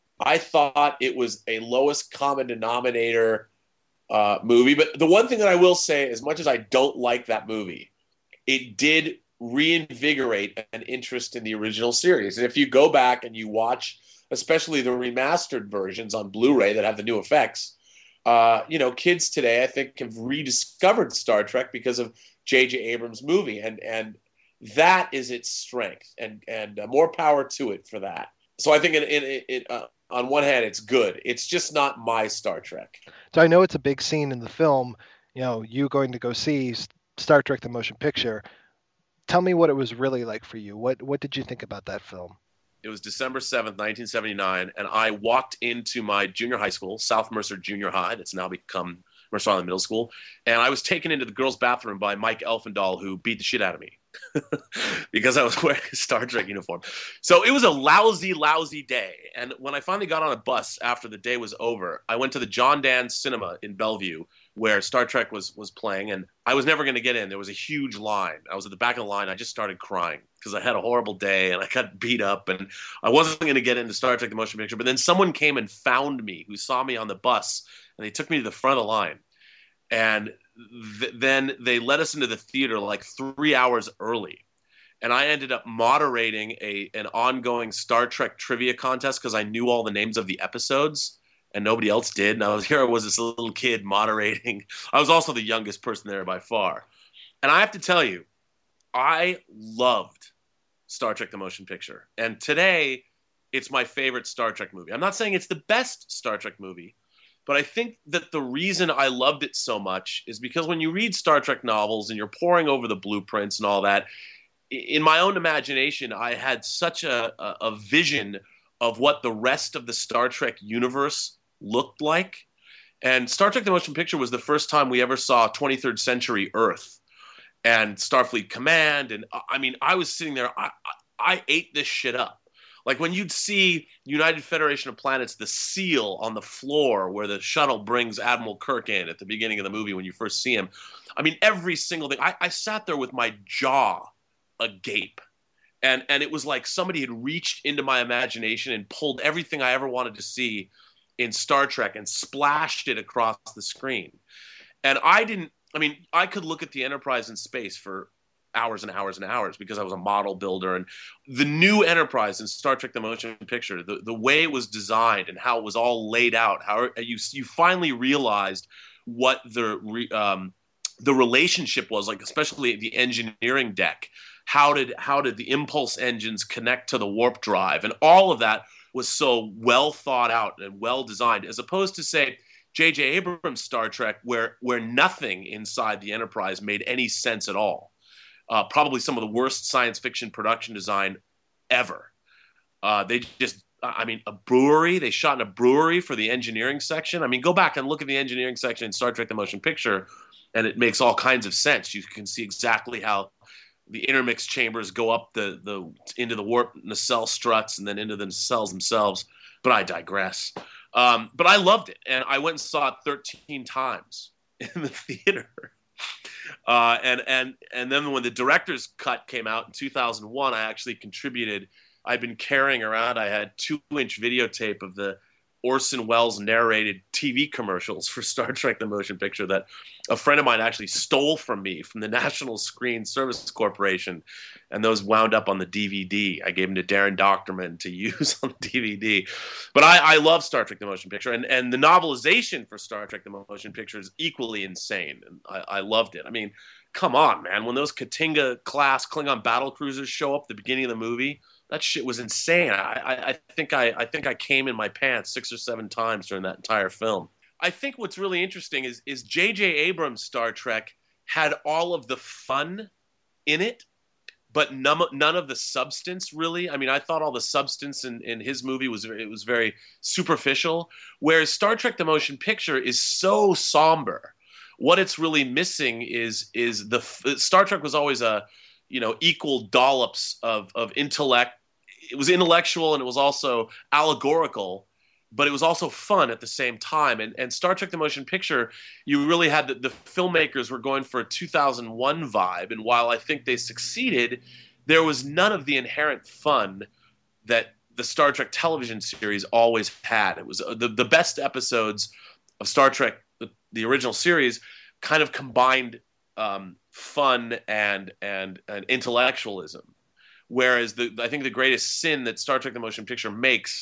S13: I thought it was a lowest common denominator uh, movie. But the one thing that I will say, as much as I don't like that movie, it did reinvigorate an interest in the original series. And if you go back and you watch, especially the remastered versions on Blu-ray that have the new effects, uh, you know, kids today, I think, have rediscovered Star Trek because of J J Abrams' movie. And and that is its strength. And, and uh, more power to it for that. So I think in, in, in, uh, on one hand, it's good. It's just not my Star Trek.
S11: So I know it's a big scene in the film, you know, you going to go see Star Trek the Motion Picture. Tell me what it was really like for you. What what did you think about that film?
S13: It was December seventh, nineteen seventy-nine, and I walked into my junior high school, South Mercer Junior High, that's now become Mercer Island Middle School, and I was taken into the girls' bathroom by Mike Elfendahl, who beat the shit out of me because I was wearing a Star Trek uniform. So it was a lousy, lousy day, and when I finally got on a bus after the day was over, I went to the John Dan Cinema in Bellevue, where Star Trek was was playing, and I was never going to get in. There was a huge line. I was at the back of the line. I just started crying because I had a horrible day, and I got beat up, and I wasn't going to get into Star Trek the Motion Picture. But then someone came and found me, who saw me on the bus, and they took me to the front of the line. And th- then they let us into the theater like three hours early. And I ended up moderating a an ongoing Star Trek trivia contest because I knew all the names of the episodes. And nobody else did. And I was here I was this little kid moderating. I was also the youngest person there by far. And I have to tell you, I loved Star Trek the Motion Picture. And today, it's my favorite Star Trek movie. I'm not saying it's the best Star Trek movie, but I think that the reason I loved it so much is because when you read Star Trek novels and you're poring over the blueprints and all that, in my own imagination, I had such a, a, a vision of what the rest of the Star Trek universe looked like. And Star Trek the Motion Picture was the first time we ever saw twenty-third century Earth and Starfleet Command. And I mean, I was sitting there, I, I, I ate this shit up. Like when you'd see United Federation of Planets, the seal on the floor where the shuttle brings Admiral Kirk in at the beginning of the movie when you first see him. I mean, every single thing. I, I sat there with my jaw agape. And, and it was like somebody had reached into my imagination and pulled everything I ever wanted to see in Star Trek and splashed it across the screen. And I didn't, I mean, I could look at the Enterprise in space for hours and hours and hours because I was a model builder. And the new Enterprise in Star Trek the Motion Picture, the, the way it was designed and how it was all laid out, how you you finally realized what the um, the relationship was like, especially the engineering deck. How did how did the impulse engines connect to the warp drive? And all of that was so well thought out and well designed, as opposed to, say, J J Abrams' Star Trek, where where nothing inside the Enterprise made any sense at all. Uh, probably some of the worst science fiction production design ever. Uh, they just, I mean, a brewery. They shot in a brewery for the engineering section. I mean, go back and look at the engineering section in Star Trek the Motion Picture, and it makes all kinds of sense. You can see exactly how the intermix chambers go up the, the into the warp nacelle struts and then into the nacelles themselves. But I digress. Um, but I loved it, and I went and saw it thirteen times in the theater. Uh, and and and then when the director's cut came out in two thousand one, I actually contributed. I'd been carrying around. I had two-inch videotape of the Orson Welles narrated T V commercials for Star Trek the Motion Picture that a friend of mine actually stole from me from the National Screen Service Corporation, and those wound up on the D V D. I gave them to Darren Doctorman to use on the D V D. But I, I love Star Trek the Motion Picture, and, and the novelization for Star Trek the Motion Picture is equally insane, and I, I loved it. I mean, come on, man. When those Katinga-class Klingon battle cruisers show up at the beginning of the movie, That shit was insane. I, I, I think I, I think I came in my pants six or seven times during that entire film. I think what's really interesting is is J J Abrams' Star Trek had all of the fun in it, but none, none of the substance, really. I mean, I thought all the substance in, in his movie was it was very superficial, whereas Star Trek: The Motion Picture is so somber. What it's really missing is is the Star Trek was always a, you know, equal dollops of of intellect. It was intellectual and it was also allegorical, but it was also fun at the same time. And and Star Trek: The Motion Picture, you really had the, the filmmakers were going for a two thousand one vibe. And while I think they succeeded, there was none of the inherent fun that the Star Trek television series always had. It was the, the best episodes of Star Trek, the, the original series, kind of combined um, fun and, and and intellectualism. Whereas the I think the greatest sin that Star Trek: The Motion Picture makes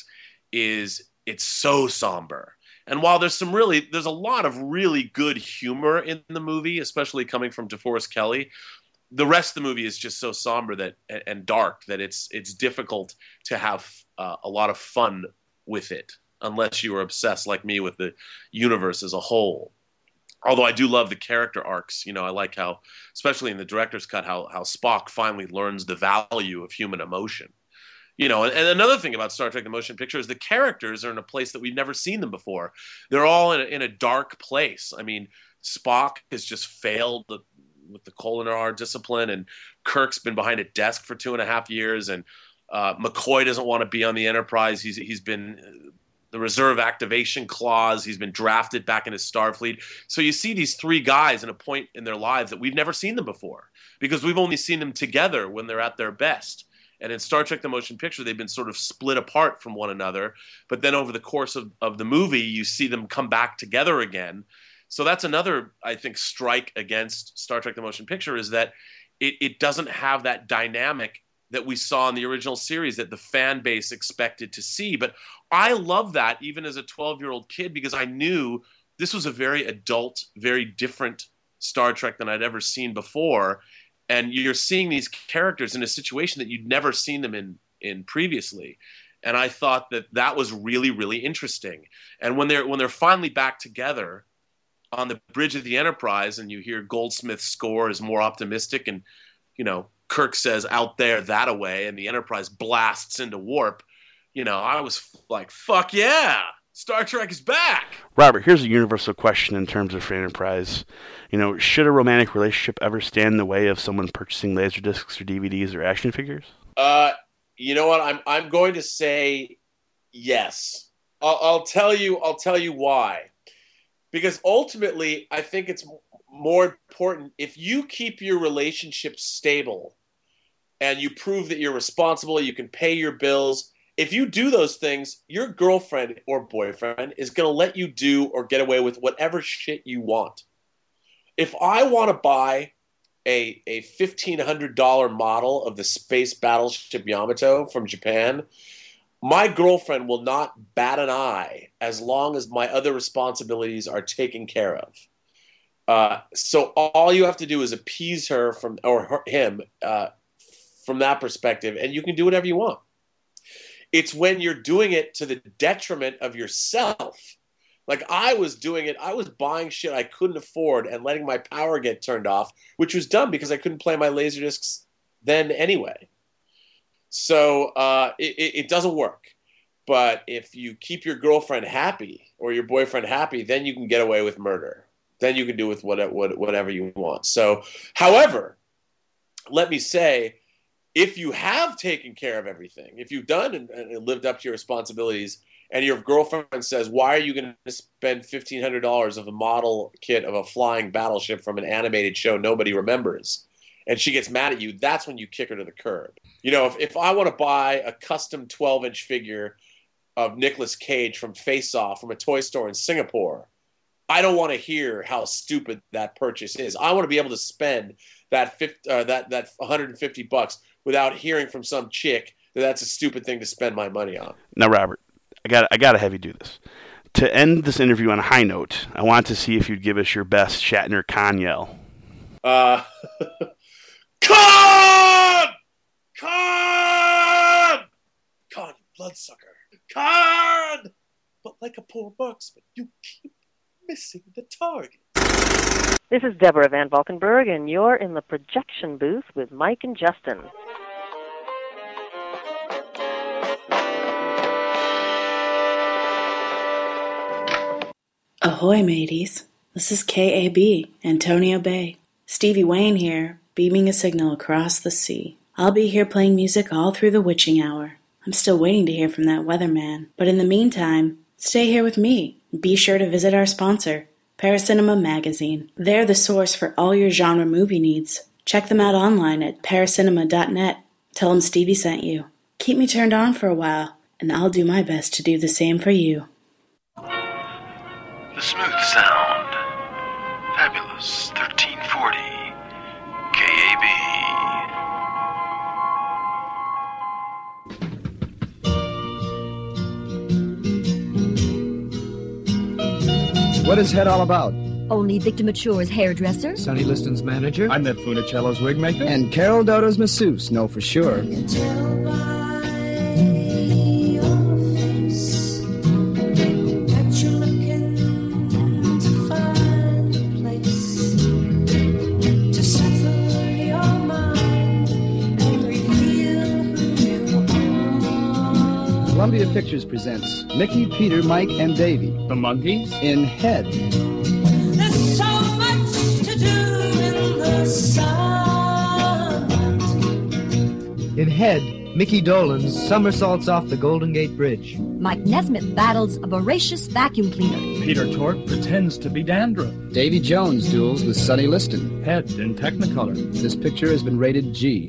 S13: is it's so somber. And while there's some really, there's a lot of really good humor in the movie, especially coming from DeForest Kelley, the rest of the movie is just so somber that and dark that it's it's difficult to have uh, a lot of fun with it, unless you are obsessed like me with the universe as a whole. Although I do love the character arcs. You know, I like how, especially in the director's cut, how how Spock finally learns the value of human emotion. You know, and, and another thing about Star Trek: The Motion Picture is the characters are in a place that we've never seen them before. They're all in a, in a dark place. I mean, Spock has just failed the, with the Kolinahr discipline, and Kirk's been behind a desk for two and a half years, and uh, McCoy doesn't want to be on the Enterprise. He's he's been the reserve activation clause. He's been drafted back into Starfleet. So you see these three guys in a point in their lives that we've never seen them before, because we've only seen them together when they're at their best. And in Star Trek: The Motion Picture, they've been sort of split apart from one another. But then over the course of, of the movie, you see them come back together again. So that's another, I think, strike against Star Trek: The Motion Picture, is that it, it doesn't have that dynamic that we saw in the original series that the fan base expected to see. But I love that even as a twelve-year-old kid, because I knew this was a very adult, very different Star Trek than I'd ever seen before. And you're seeing these characters in a situation that you'd never seen them in, in previously. And I thought that that was really, really interesting. And when they're when they're finally back together on the bridge of the Enterprise, and you hear Goldsmith's score is more optimistic, and, you know, Kirk says "out there, that away," and the Enterprise blasts into warp, you know, I was like, fuck yeah, Star Trek is back.
S3: Robert, here's a universal question in terms of Free Enterprise. You know, should a romantic relationship ever stand in the way of someone purchasing Laserdiscs or D V Ds or action figures?
S13: Uh, you know what? I'm I'm going to say yes. I'll, I'll tell you. I'll tell you why. Because ultimately, I think it's more important if you keep your relationship stable and you prove that you're responsible, you can pay your bills. If you do those things, your girlfriend or boyfriend is going to let you do or get away with whatever shit you want. If I want to buy a a fifteen hundred dollars model of the space battleship Yamato from Japan, my girlfriend will not bat an eye as long as my other responsibilities are taken care of. Uh, so all you have to do is appease her from or her, him uh, from that perspective, and you can do whatever you want. It's when you're doing it to the detriment of yourself. Like I was doing it, I was buying shit I couldn't afford and letting my power get turned off, which was dumb because I couldn't play my Laserdiscs then anyway. So uh, it, it doesn't work. But if you keep your girlfriend happy or your boyfriend happy, then you can get away with murder. Then you can do with what, what, whatever you want. So, however, let me say, if you have taken care of everything, if you've done and, and lived up to your responsibilities, and your girlfriend says, why are you going to spend fifteen hundred dollars of a model kit of a flying battleship from an animated show nobody remembers, and she gets mad at you, that's when you kick her to the curb. You know, if, if I want to buy a custom twelve-inch figure of Nicolas Cage from Face Off from a toy store in Singapore, I don't want to hear how stupid that purchase is. I want to be able to spend that fifty, uh, that that one hundred fifty bucks without hearing from some chick that that's a stupid thing to spend my money on.
S3: Now, Robert, I got I got to have you do this. To end this interview on a high note, I want to see if you'd give us your best Shatner Khan yell.
S13: Uh, Khan! Khan! bloodsucker. Khan! But like a poor marksman, you keep missing the target.
S14: This is Deborah Van Valkenburg, and you're in the projection booth with Mike and Justin.
S15: Ahoy, mateys. This is K A B, Antonio Bay. Stevie Wayne here, beaming a signal across the sea. I'll be here playing music all through the witching hour. I'm still waiting to hear from that weatherman, but in the meantime, stay here with me. Be sure to visit our sponsor, Paracinema Magazine. They're the source for all your genre movie needs. Check them out online at paracinema dot net. Tell them Stevie sent you. Keep me turned on for a while, and I'll do my best to do the same for you.
S16: The smooth sound. Fabulous thirteen forty. K A B.
S17: What is Head all about?
S18: Only Victor Mature's hairdresser.
S17: Sonny Liston's manager. I met Funicello's wig maker. And Carol Dodo's masseuse, know for sure. Columbia Pictures presents Mickey, Peter, Mike, and Davy. The Monkees? In Head.
S19: There's so much to do in the sun.
S20: In Head, Mickey Dolenz somersaults off the Golden Gate Bridge.
S18: Mike Nesmith battles a voracious vacuum cleaner.
S17: Peter Tork pretends to be Dandruff. Davy Jones duels with Sonny Liston. Head in Technicolor. This picture has been rated G.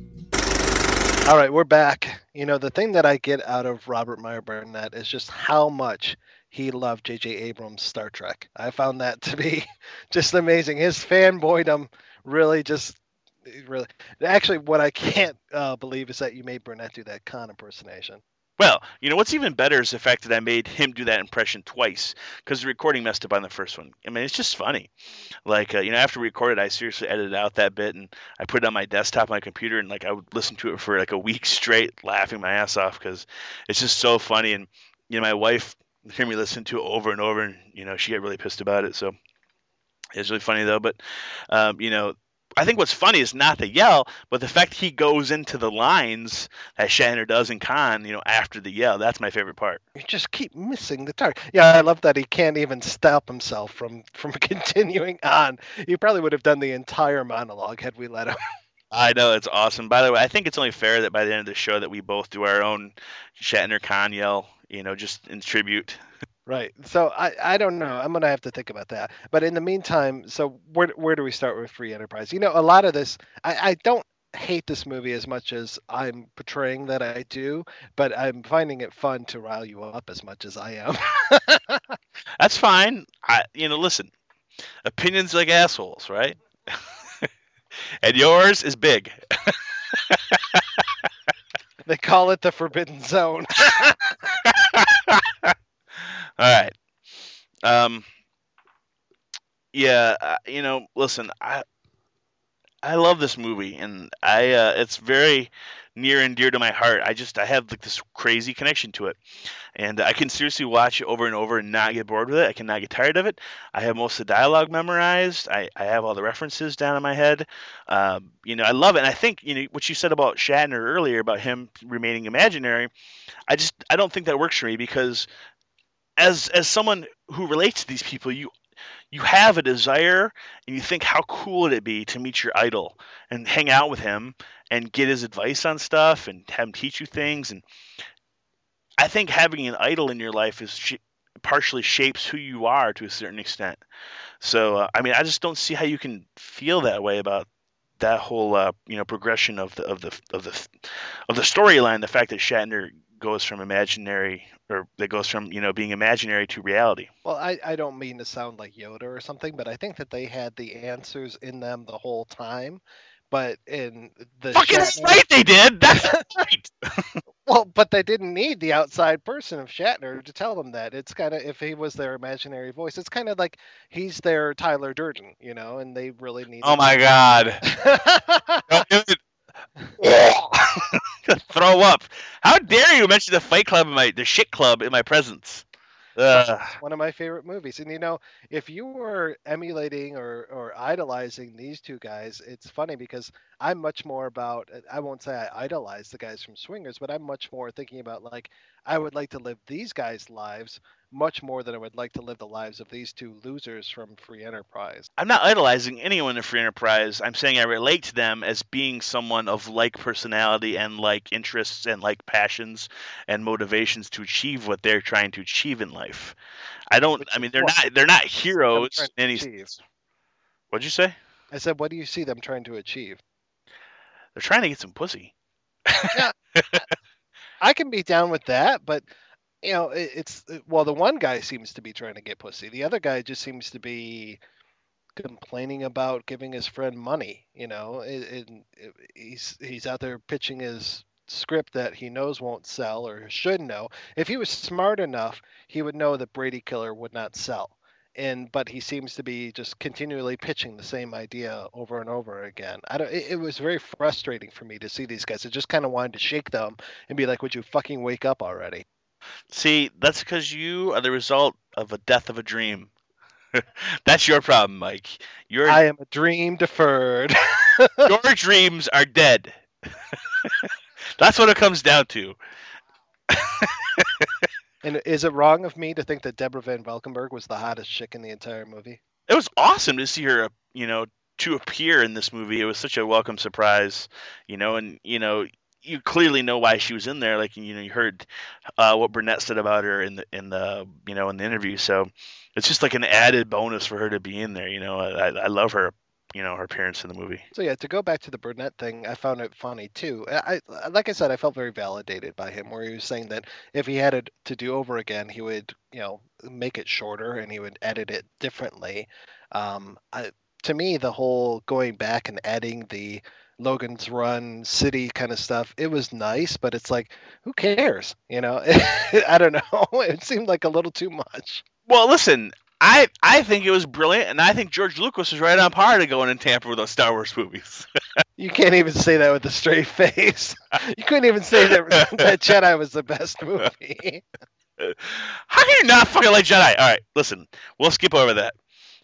S11: All right, we're back. You know, the thing that I get out of Robert Meyer Burnett is just how much he loved J J Abrams' Star Trek. I found that to be just amazing. His fanboydom really just really. Actually, what I can't uh, believe is that you made Burnett do that Khan impersonation.
S12: Well, you know, what's even better is the fact that I made him do that impression twice because the recording messed up on the first one. I mean, it's just funny. Like, uh, you know, after we recorded, I seriously edited out that bit and I put it on my desktop, on my computer, and like I would listen to it for like a week straight, laughing my ass off because it's just so funny. And, you know, my wife heard me listen to it over and over, and, you know, she got really pissed about it. So it's really funny, though. But, um, you know, I think what's funny is not the yell, but the fact he goes into the lines that Shatner does in Khan, you know, after the yell. That's my favorite part.
S11: You just keep missing the target. Yeah, I love that he can't even stop himself from, from continuing on. He probably would have done the entire monologue had we let him.
S12: I know, it's awesome. By the way, I think it's only fair that by the end of the show that we both do our own Shatner Khan yell, you know, just in tribute.
S11: Right. So I, I don't know. I'm going to have to think about that. But in the meantime, so where where do we start with Free Enterprise? You know, a lot of this, I, I don't hate this movie as much as I'm portraying that I do, but I'm finding it fun to rile you up as much as I am.
S12: That's fine. I, you know, listen, opinions like assholes, right? And yours is big.
S11: They call it the Forbidden Zone.
S12: All right. Um, yeah, uh, you know, listen, I I love this movie, and I uh, it's very near and dear to my heart. I just I have like this crazy connection to it, and I can seriously watch it over and over and not get bored with it. I cannot get tired of it. I have most of the dialogue memorized. I, I have all the references down in my head. Um, you know, I love it. And I think, you know, what you said about Shatner earlier about him remaining imaginary, I just I don't think that works for me because as as someone who relates to these people, you you have a desire and you think how cool would it be to meet your idol and hang out with him and get his advice on stuff and have him teach you things. And I think having an idol in your life is sh- partially shapes who you are to a certain extent. So uh, I mean, I just don't see how you can feel that way about that whole uh, you know progression of the of the of the of the storyline. The fact that Shatner goes from imaginary or that goes from, you know, being imaginary to reality.
S11: Well, I, I don't mean to sound like Yoda or something, but I think that they had the answers in them the whole time. But in the
S12: fucking
S11: Shatner...
S12: right they did. That's right.
S11: Well, but they didn't need the outside person of Shatner to tell them that. It's kind of, if he was their imaginary voice, it's kind of like he's their Tyler Durden, you know, and they really need.
S12: Oh my God. Don't do it. Throw up. How dare you mention the Fight Club in my the shit club in my presence? Uh,
S11: One of my favorite movies. And you know, if you were emulating or, or idolizing these two guys, it's funny because I'm much more about, I won't say I idolize the guys from Swingers, but I'm much more thinking about like, I would like to live these guys' lives much more than I would like to live the lives of these two losers from Free Enterprise.
S12: I'm not idolizing anyone in Free Enterprise. I'm saying I relate to them as being someone of like personality and like interests and like passions and motivations to achieve what they're trying to achieve in life. I don't. I mean, they're
S11: What?
S12: not. They're not heroes.
S11: trying to
S12: in any.
S11: achieve.
S12: What'd you say?
S11: I said, what do you see them trying to achieve?
S12: They're trying to get some pussy.
S11: I can be down with that, but you know, it, it's well, the one guy seems to be trying to get pussy. The other guy just seems to be complaining about giving his friend money. You know, it, it, it, he's he's out there pitching his script that he knows won't sell or should know. If he was smart enough, he would know that Brady Killer would not sell. And but he seems to be just continually pitching the same idea over and over again. I don't. It, it was very frustrating for me to see these guys. I just kind of wanted to shake them and be like, "Would you fucking wake up already?"
S12: See, that's because you are the result of a death of a dream. That's your problem, Mike. Your
S11: I am a dream deferred.
S12: your dreams are dead. That's what it comes down to.
S11: And is it wrong of me to think that Deborah Van Valkenburg was the hottest chick in the entire movie?
S12: It was awesome to see her, you know, to appear in this movie. It was such a welcome surprise, you know, and, you know, you clearly know why she was in there. Like, you know, you heard uh, what Burnett said about her in the, in the, you know, in the interview. So it's just like an added bonus for her to be in there. You know, I, I love her, you know, her appearance in the movie.
S11: So yeah, to go back to the Burnett thing, I found it funny too. I, I like I said, I felt very validated by him, where he was saying that if he had it to do over again, he would, you know, make it shorter and he would edit it differently. Um, I, to me, the whole going back and adding the Logan's Run city kind of stuff, it was nice, but it's like, who cares? You know, I don't know. It seemed like a little too much.
S12: Well, listen. I, I think it was brilliant, and I think George Lucas was right on par to go in and tamper with those Star Wars movies.
S11: You can't even say that with a straight face. You couldn't even say that that Jedi was the best movie.
S12: How can you not fucking like Jedi? All right, listen, we'll skip over that.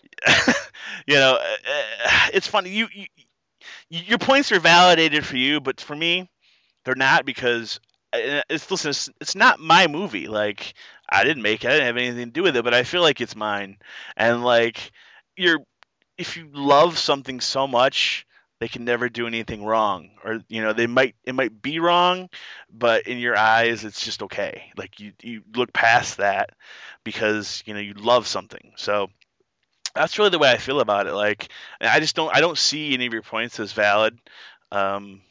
S12: You know, it's funny. You, you your points are validated for you, but for me, they're not, because it's listen. It's, it's not my movie. Like, I didn't make it. I didn't have anything to do with it, but I feel like it's mine. And like, you're, if you love something so much, they can never do anything wrong. Or, you know, they might, it might be wrong, but in your eyes, it's just okay. Like, you, you look past that because, you know, you love something. So that's really the way I feel about it. Like, I just don't, I don't see any of your points as valid. Um,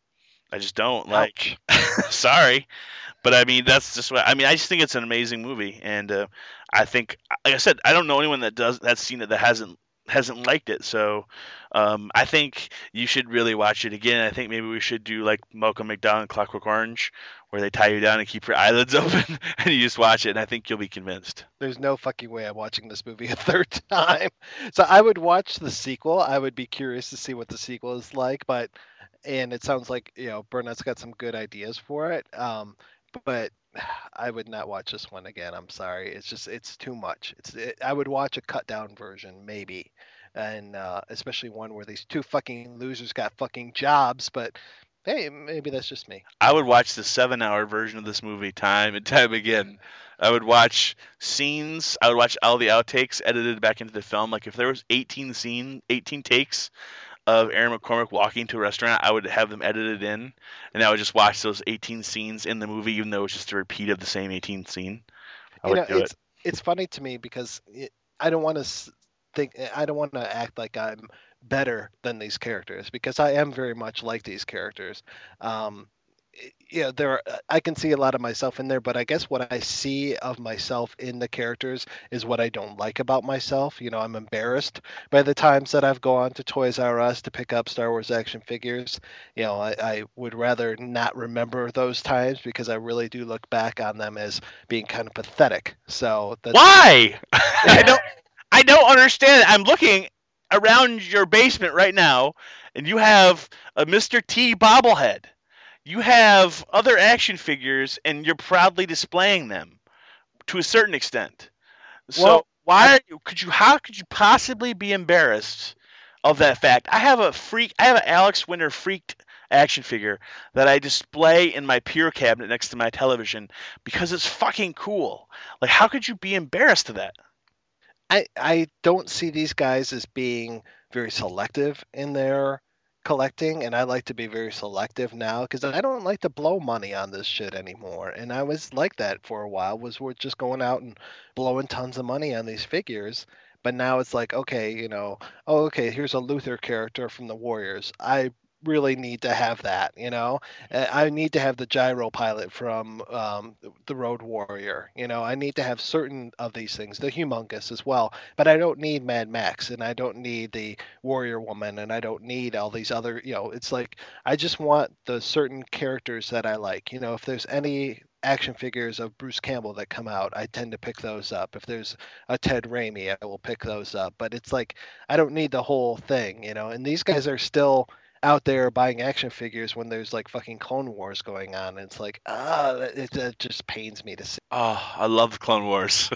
S12: I just don't. Like, sorry. But I mean, that's just what I mean. I just think it's an amazing movie, and uh, I think, like I said, I don't know anyone that does that's seen it that hasn't hasn't liked it. So um, I think you should really watch it again. I think maybe we should do like Malcolm McDowell and Clockwork Orange, where they tie you down and keep your eyelids open, and you just watch it. And I think you'll be convinced.
S11: There's no fucking way I'm watching this movie a third time. So I would watch the sequel. I would be curious to see what the sequel is like, but and it sounds like, you know, Burnett's got some good ideas for it. Um, but I would not watch this one again. I'm sorry. It's just, it's too much. It's, it, I would watch a cut down version maybe. And uh, especially one where these two fucking losers got fucking jobs, but hey, maybe that's just me.
S12: I would watch the seven hour version of this movie time and time again. I would watch scenes. I would watch all the outtakes edited back into the film. Like if there was eighteen scene, eighteen takes of Aaron McCormick walking to a restaurant, I would have them edited in, and I would just watch those eighteen scenes in the movie, even though it's just a repeat of the same eighteen scene. I
S11: you
S12: would
S11: know,
S12: do
S11: it's,
S12: it.
S11: It's funny to me because it, I don't want to think, I don't want to act like I'm better than these characters, because I am very much like these characters. Um, you know, there are, I can see a lot of myself in there, but I guess what I see of myself in the characters is what I don't like about myself. You know, I'm embarrassed by the times that I've gone to Toys R Us to pick up Star Wars action figures. You know, I, I would rather not remember those times, because I really do look back on them as being kind of pathetic. So that's...
S12: Why? I don't, I don't understand. I'm looking around your basement right now, and you have a Mister T bobblehead. You have other action figures, and you're proudly displaying them to a certain extent. So
S11: Well,
S12: why are you, could you how could you possibly be embarrassed of that fact? I have a freak I have an Alex Winter freaked action figure that I display in my Pure cabinet next to my television because it's fucking cool. Like, how could you be embarrassed of that?
S11: I I don't see these guys as being very selective in their collecting, and I like to be very selective now because I don't like to blow money on this shit anymore. And I was like that for a while, was we're just going out and blowing tons of money on these figures. But now it's like, okay, you know, oh, okay, here's a Luther character from the Warriors. I really need to have that, you know. Uh, I need to have the gyro pilot from um, the Road Warrior. You know, I need to have certain of these things, the Humongous as well. But I don't need Mad Max, and I don't need the Warrior Woman, and I don't need all these other. You know, it's like I just want the certain characters that I like. You know, if there's any action figures of Bruce Campbell that come out, I tend to pick those up. If there's a Ted Raimi, I will pick those up. But it's like I don't need the whole thing, you know. And these guys are still out there buying action figures when there's like fucking Clone Wars going on. And it's like, ah, it, it just pains me to see.
S12: Oh, I love the Clone Wars.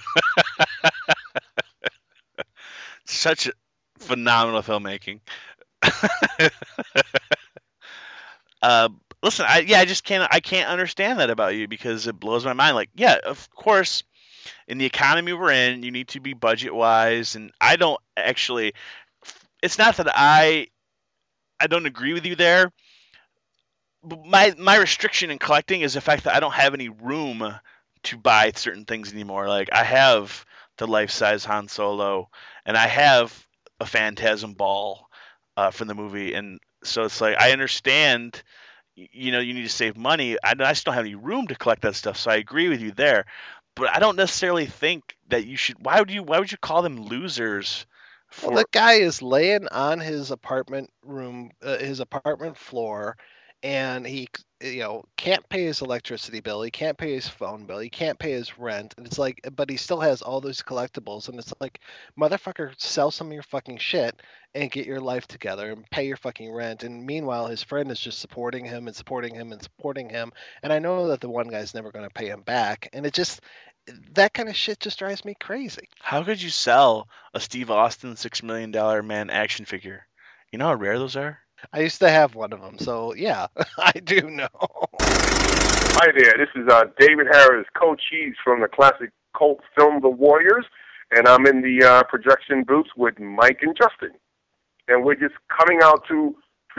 S12: Such a phenomenal filmmaking. uh, listen, I yeah, I just can't I can't understand that about you because it blows my mind. Like, yeah, of course, in the economy we're in, you need to be budget wise, and I don't actually. It's not that I. I don't agree with you there. My my restriction in collecting is the fact that I don't have any room to buy certain things anymore. Like, I have the life-size Han Solo, and I have a Phantasm ball uh, from the movie, and so it's like I understand. You know, you need to save money. I, I just don't have any room to collect that stuff, so I agree with you there. But I don't necessarily think that you should. Why would you? Why would you call them losers?
S11: Well, the guy is laying on his apartment room, uh, his apartment floor, and he, you know, can't pay his electricity bill. He can't pay his phone bill. He can't pay his rent. And it's like, but he still has all those collectibles. And it's like, motherfucker, sell some of your fucking shit and get your life together and pay your fucking rent. And meanwhile, his friend is just supporting him and supporting him and supporting him. And I know that the one guy's never going to pay him back. And it just, that kind of shit just drives me crazy.
S12: How could you sell a Steve Austin six million dollar man action figure? You know how rare those are?
S11: I used to have one of them, so yeah, I do know.
S21: Hi there, this is uh, David Harris, Coach Cheese from the classic cult film The Warriors, and I'm in the uh, projection booth with Mike and Justin. And we're just coming out to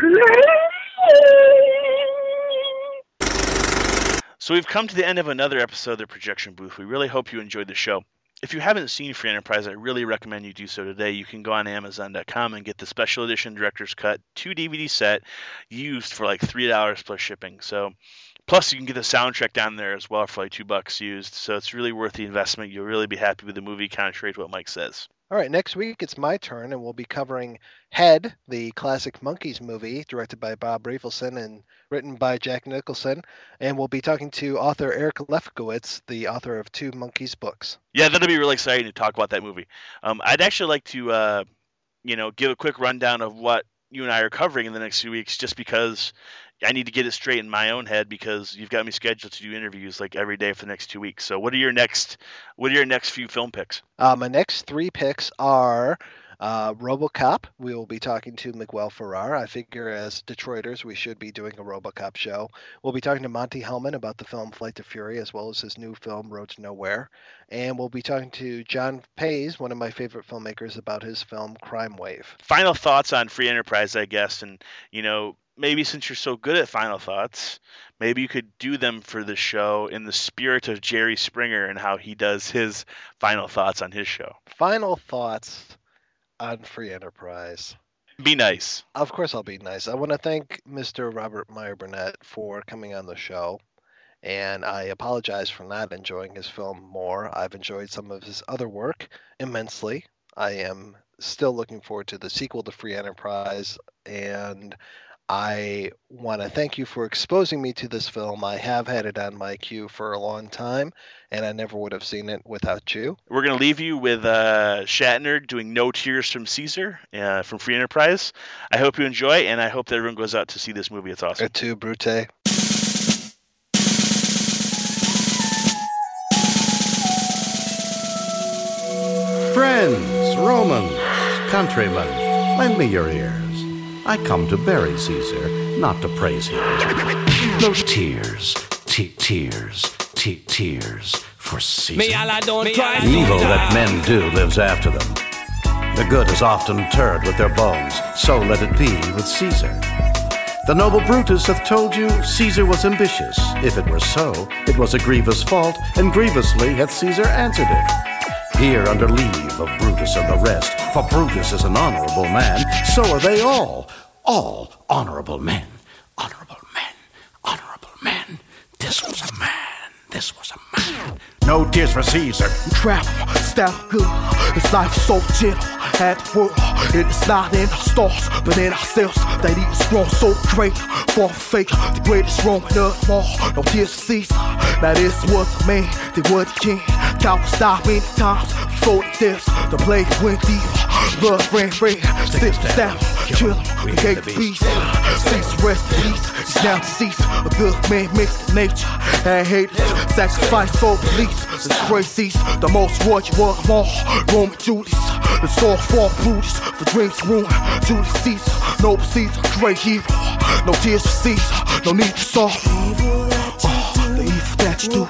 S12: So we've come to the end of another episode of the Projection Booth. We really hope you enjoyed the show. If you haven't seen Free Enterprise, I really recommend you do so today. You can go on Amazon dot com and get the special edition director's cut two D V D set used for like three dollars plus shipping. So, plus you can get the soundtrack down there as well for like two bucks used. So it's really worth the investment. You'll really be happy with the movie, contrary to what Mike says.
S11: All right, next week it's my turn, and we'll be covering Head, the classic Monkees movie, directed by Bob Rafelson and written by Jack Nicholson. And we'll be talking to author Eric Lefkowitz, the author of two Monkees books.
S12: Yeah, that'll be really exciting to talk about that movie. Um, I'd actually like to, uh, you know, give a quick rundown of what you and I are covering in the next few weeks, just because I need to get it straight in my own head, because you've got me scheduled to do interviews like every day for the next two weeks. So what are your next what are your next few film picks?
S11: Uh, my next three picks are uh, RoboCop. We will be talking to Miguel Ferrer. I figure as Detroiters, we should be doing a RoboCop show. We'll be talking to Monty Hellman about the film Flight to Fury, as well as his new film Road to Nowhere. And we'll be talking to John Pays, one of my favorite filmmakers, about his film Crime Wave.
S12: Final thoughts on Free Enterprise, I guess, and, you know, maybe since you're so good at final thoughts, maybe you could do them for the show in the spirit of Jerry Springer and how he does his final thoughts on his show.
S11: Final thoughts on Free Enterprise.
S12: Be nice.
S11: Of course I'll be nice. I want to thank Mister Robert Meyer Burnett for coming on the show, and I apologize for not enjoying his film more. I've enjoyed some of his other work immensely. I am still looking forward to the sequel to Free Enterprise, and I want to thank you for exposing me to this film. I have had it on my queue for a long time, and I never would have seen it without you.
S12: We're going to leave you with uh, Shatner doing No Tears from Caesar uh, from Free Enterprise. I hope you enjoy, and I hope that everyone goes out to see this movie. It's awesome.
S11: Et tu, Brute.
S10: Friends, Romans, countrymen, lend me your ears. I come to bury Caesar, not to praise him. No tears, te- tears, te- tears for Caesar.
S19: Me all I don't cry.
S10: Evil that men do lives after them. The good is often interred with their bones, so let it be with Caesar. The noble Brutus hath told you Caesar was ambitious. If it were so, it was a grievous fault, and grievously hath Caesar answered it. Here under leave of Brutus and the rest, for Brutus is an honorable man, so are they all, all honorable men, honorable men, honorable men. This was a man, this was a man. No tears for Caesar.
S6: Travel, step good, it's life so gentle. At the world, it is not in the stars, but in ourselves. That he is grown so great, for fake, the greatest Roman of them all. No tears for Caesar. Now this was a man, they were the king. Count stop many times before the deaths. The blade went deep, blood ran red. Still stab, kill him, we hate the beast. Caesar rest in peace, he's now deceased. A good man mixed in nature, and haters sacrifice for police. The crazies, the most royal one of all. Roman Julius, the sword for Brutus, for dreams ruined. Julius Caesar, noble Caesar, great hero. No tears for Caesar, no need to sorrow. Oh, the evil that you do.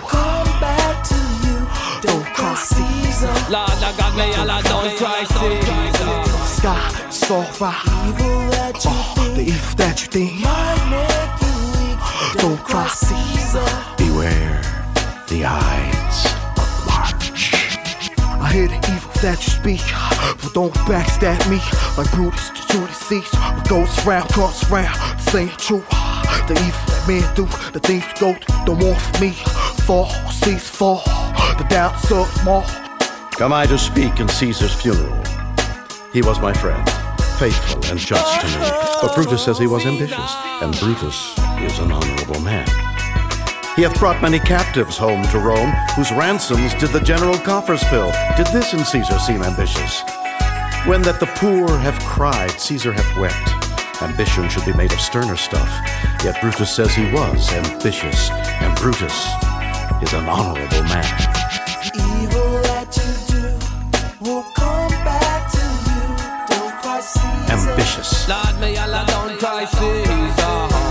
S6: Don't cry Caesar.
S19: Lord, I got me all I don't cry Caesar.
S6: Sky, it's alright. Oh, the evil that you think. Don't cry Caesar.
S10: Beware the Ides of March.
S6: I hear the evil that you speak, but don't backstab me like Brutus to Julius Caesar. What goes around comes around, saying true. The evil that men do, the things we go through, don't want for me. Fall, Caesar fall, the doubts of them all.
S10: Come I to speak in Caesar's funeral. He was my friend, faithful and just to me. But Brutus says he was ambitious, and Brutus is an honorable man. He hath brought many captives home to Rome, whose ransoms did the general coffers fill. Did this in Caesar seem ambitious? When that the poor have cried, Caesar hath wept. Ambition should be made of sterner stuff. Yet Brutus says he was ambitious, and Brutus is an honorable man.
S19: Evil that you do will come back to you. Don't cry Caesar.
S10: Ambitious.
S19: Lord, me all I don't cry Caesar.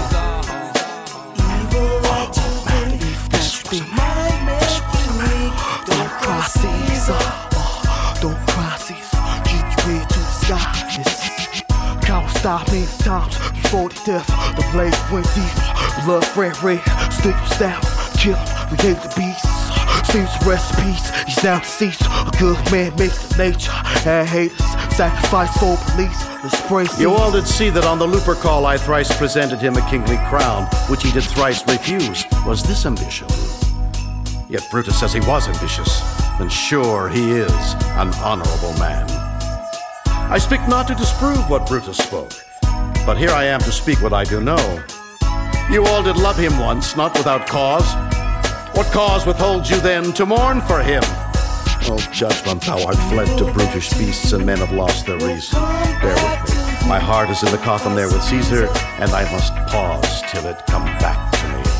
S6: Don't cry Caesar, oh, don't cry Caesar. Keep your head to the sky. It's count stop many times before the death. The blade went deep, blood ran red. Stick your staff, kill him. We hate the beast. Seems to rest in peace. He's now deceased. A good man mixed with nature and haters. Sacrifice for police. Let's pray.
S10: You all did see that on the Lupercal I thrice presented him a kingly crown, which he did thrice refuse. Was this ambition? Yet Brutus says he was ambitious, then sure he is an honorable man. I speak not to disprove what Brutus spoke, but here I am to speak what I do know. You all did love him once, not without cause. What cause withholds you then to mourn for him? Oh, judgment, thou art fled to brutish beasts, and men have lost their reason. Bear with me. My heart is in the coffin there with Caesar, and I must pause till it come back to me.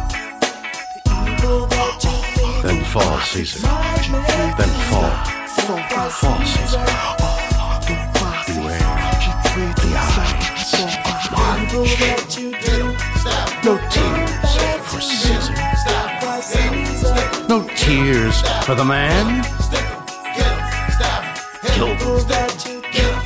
S10: Then fall, Caesar. Then fall. Fall, Caesar. Beware the Ides of March. No tears for Caesar. No tears for the man. Kill them.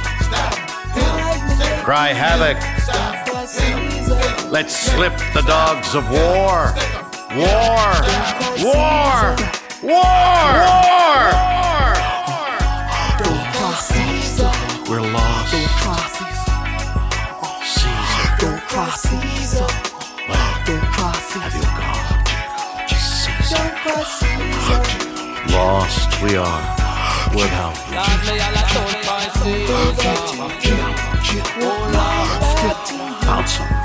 S10: Cry havoc. Let's slip the dogs of war. War! War! War! War!
S6: Don't cry Caesar.
S10: We're lost.
S6: Don't cry Caesar.
S10: Caesar.
S6: Don't cry Caesar. Don't cry Caesar.
S10: Have you gone? Caesar.
S6: Don't cry Caesar.
S10: Lost we are without you. Found some.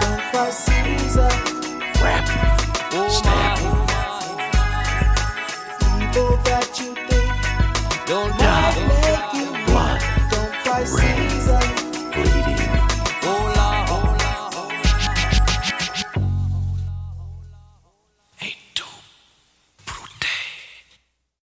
S19: crises.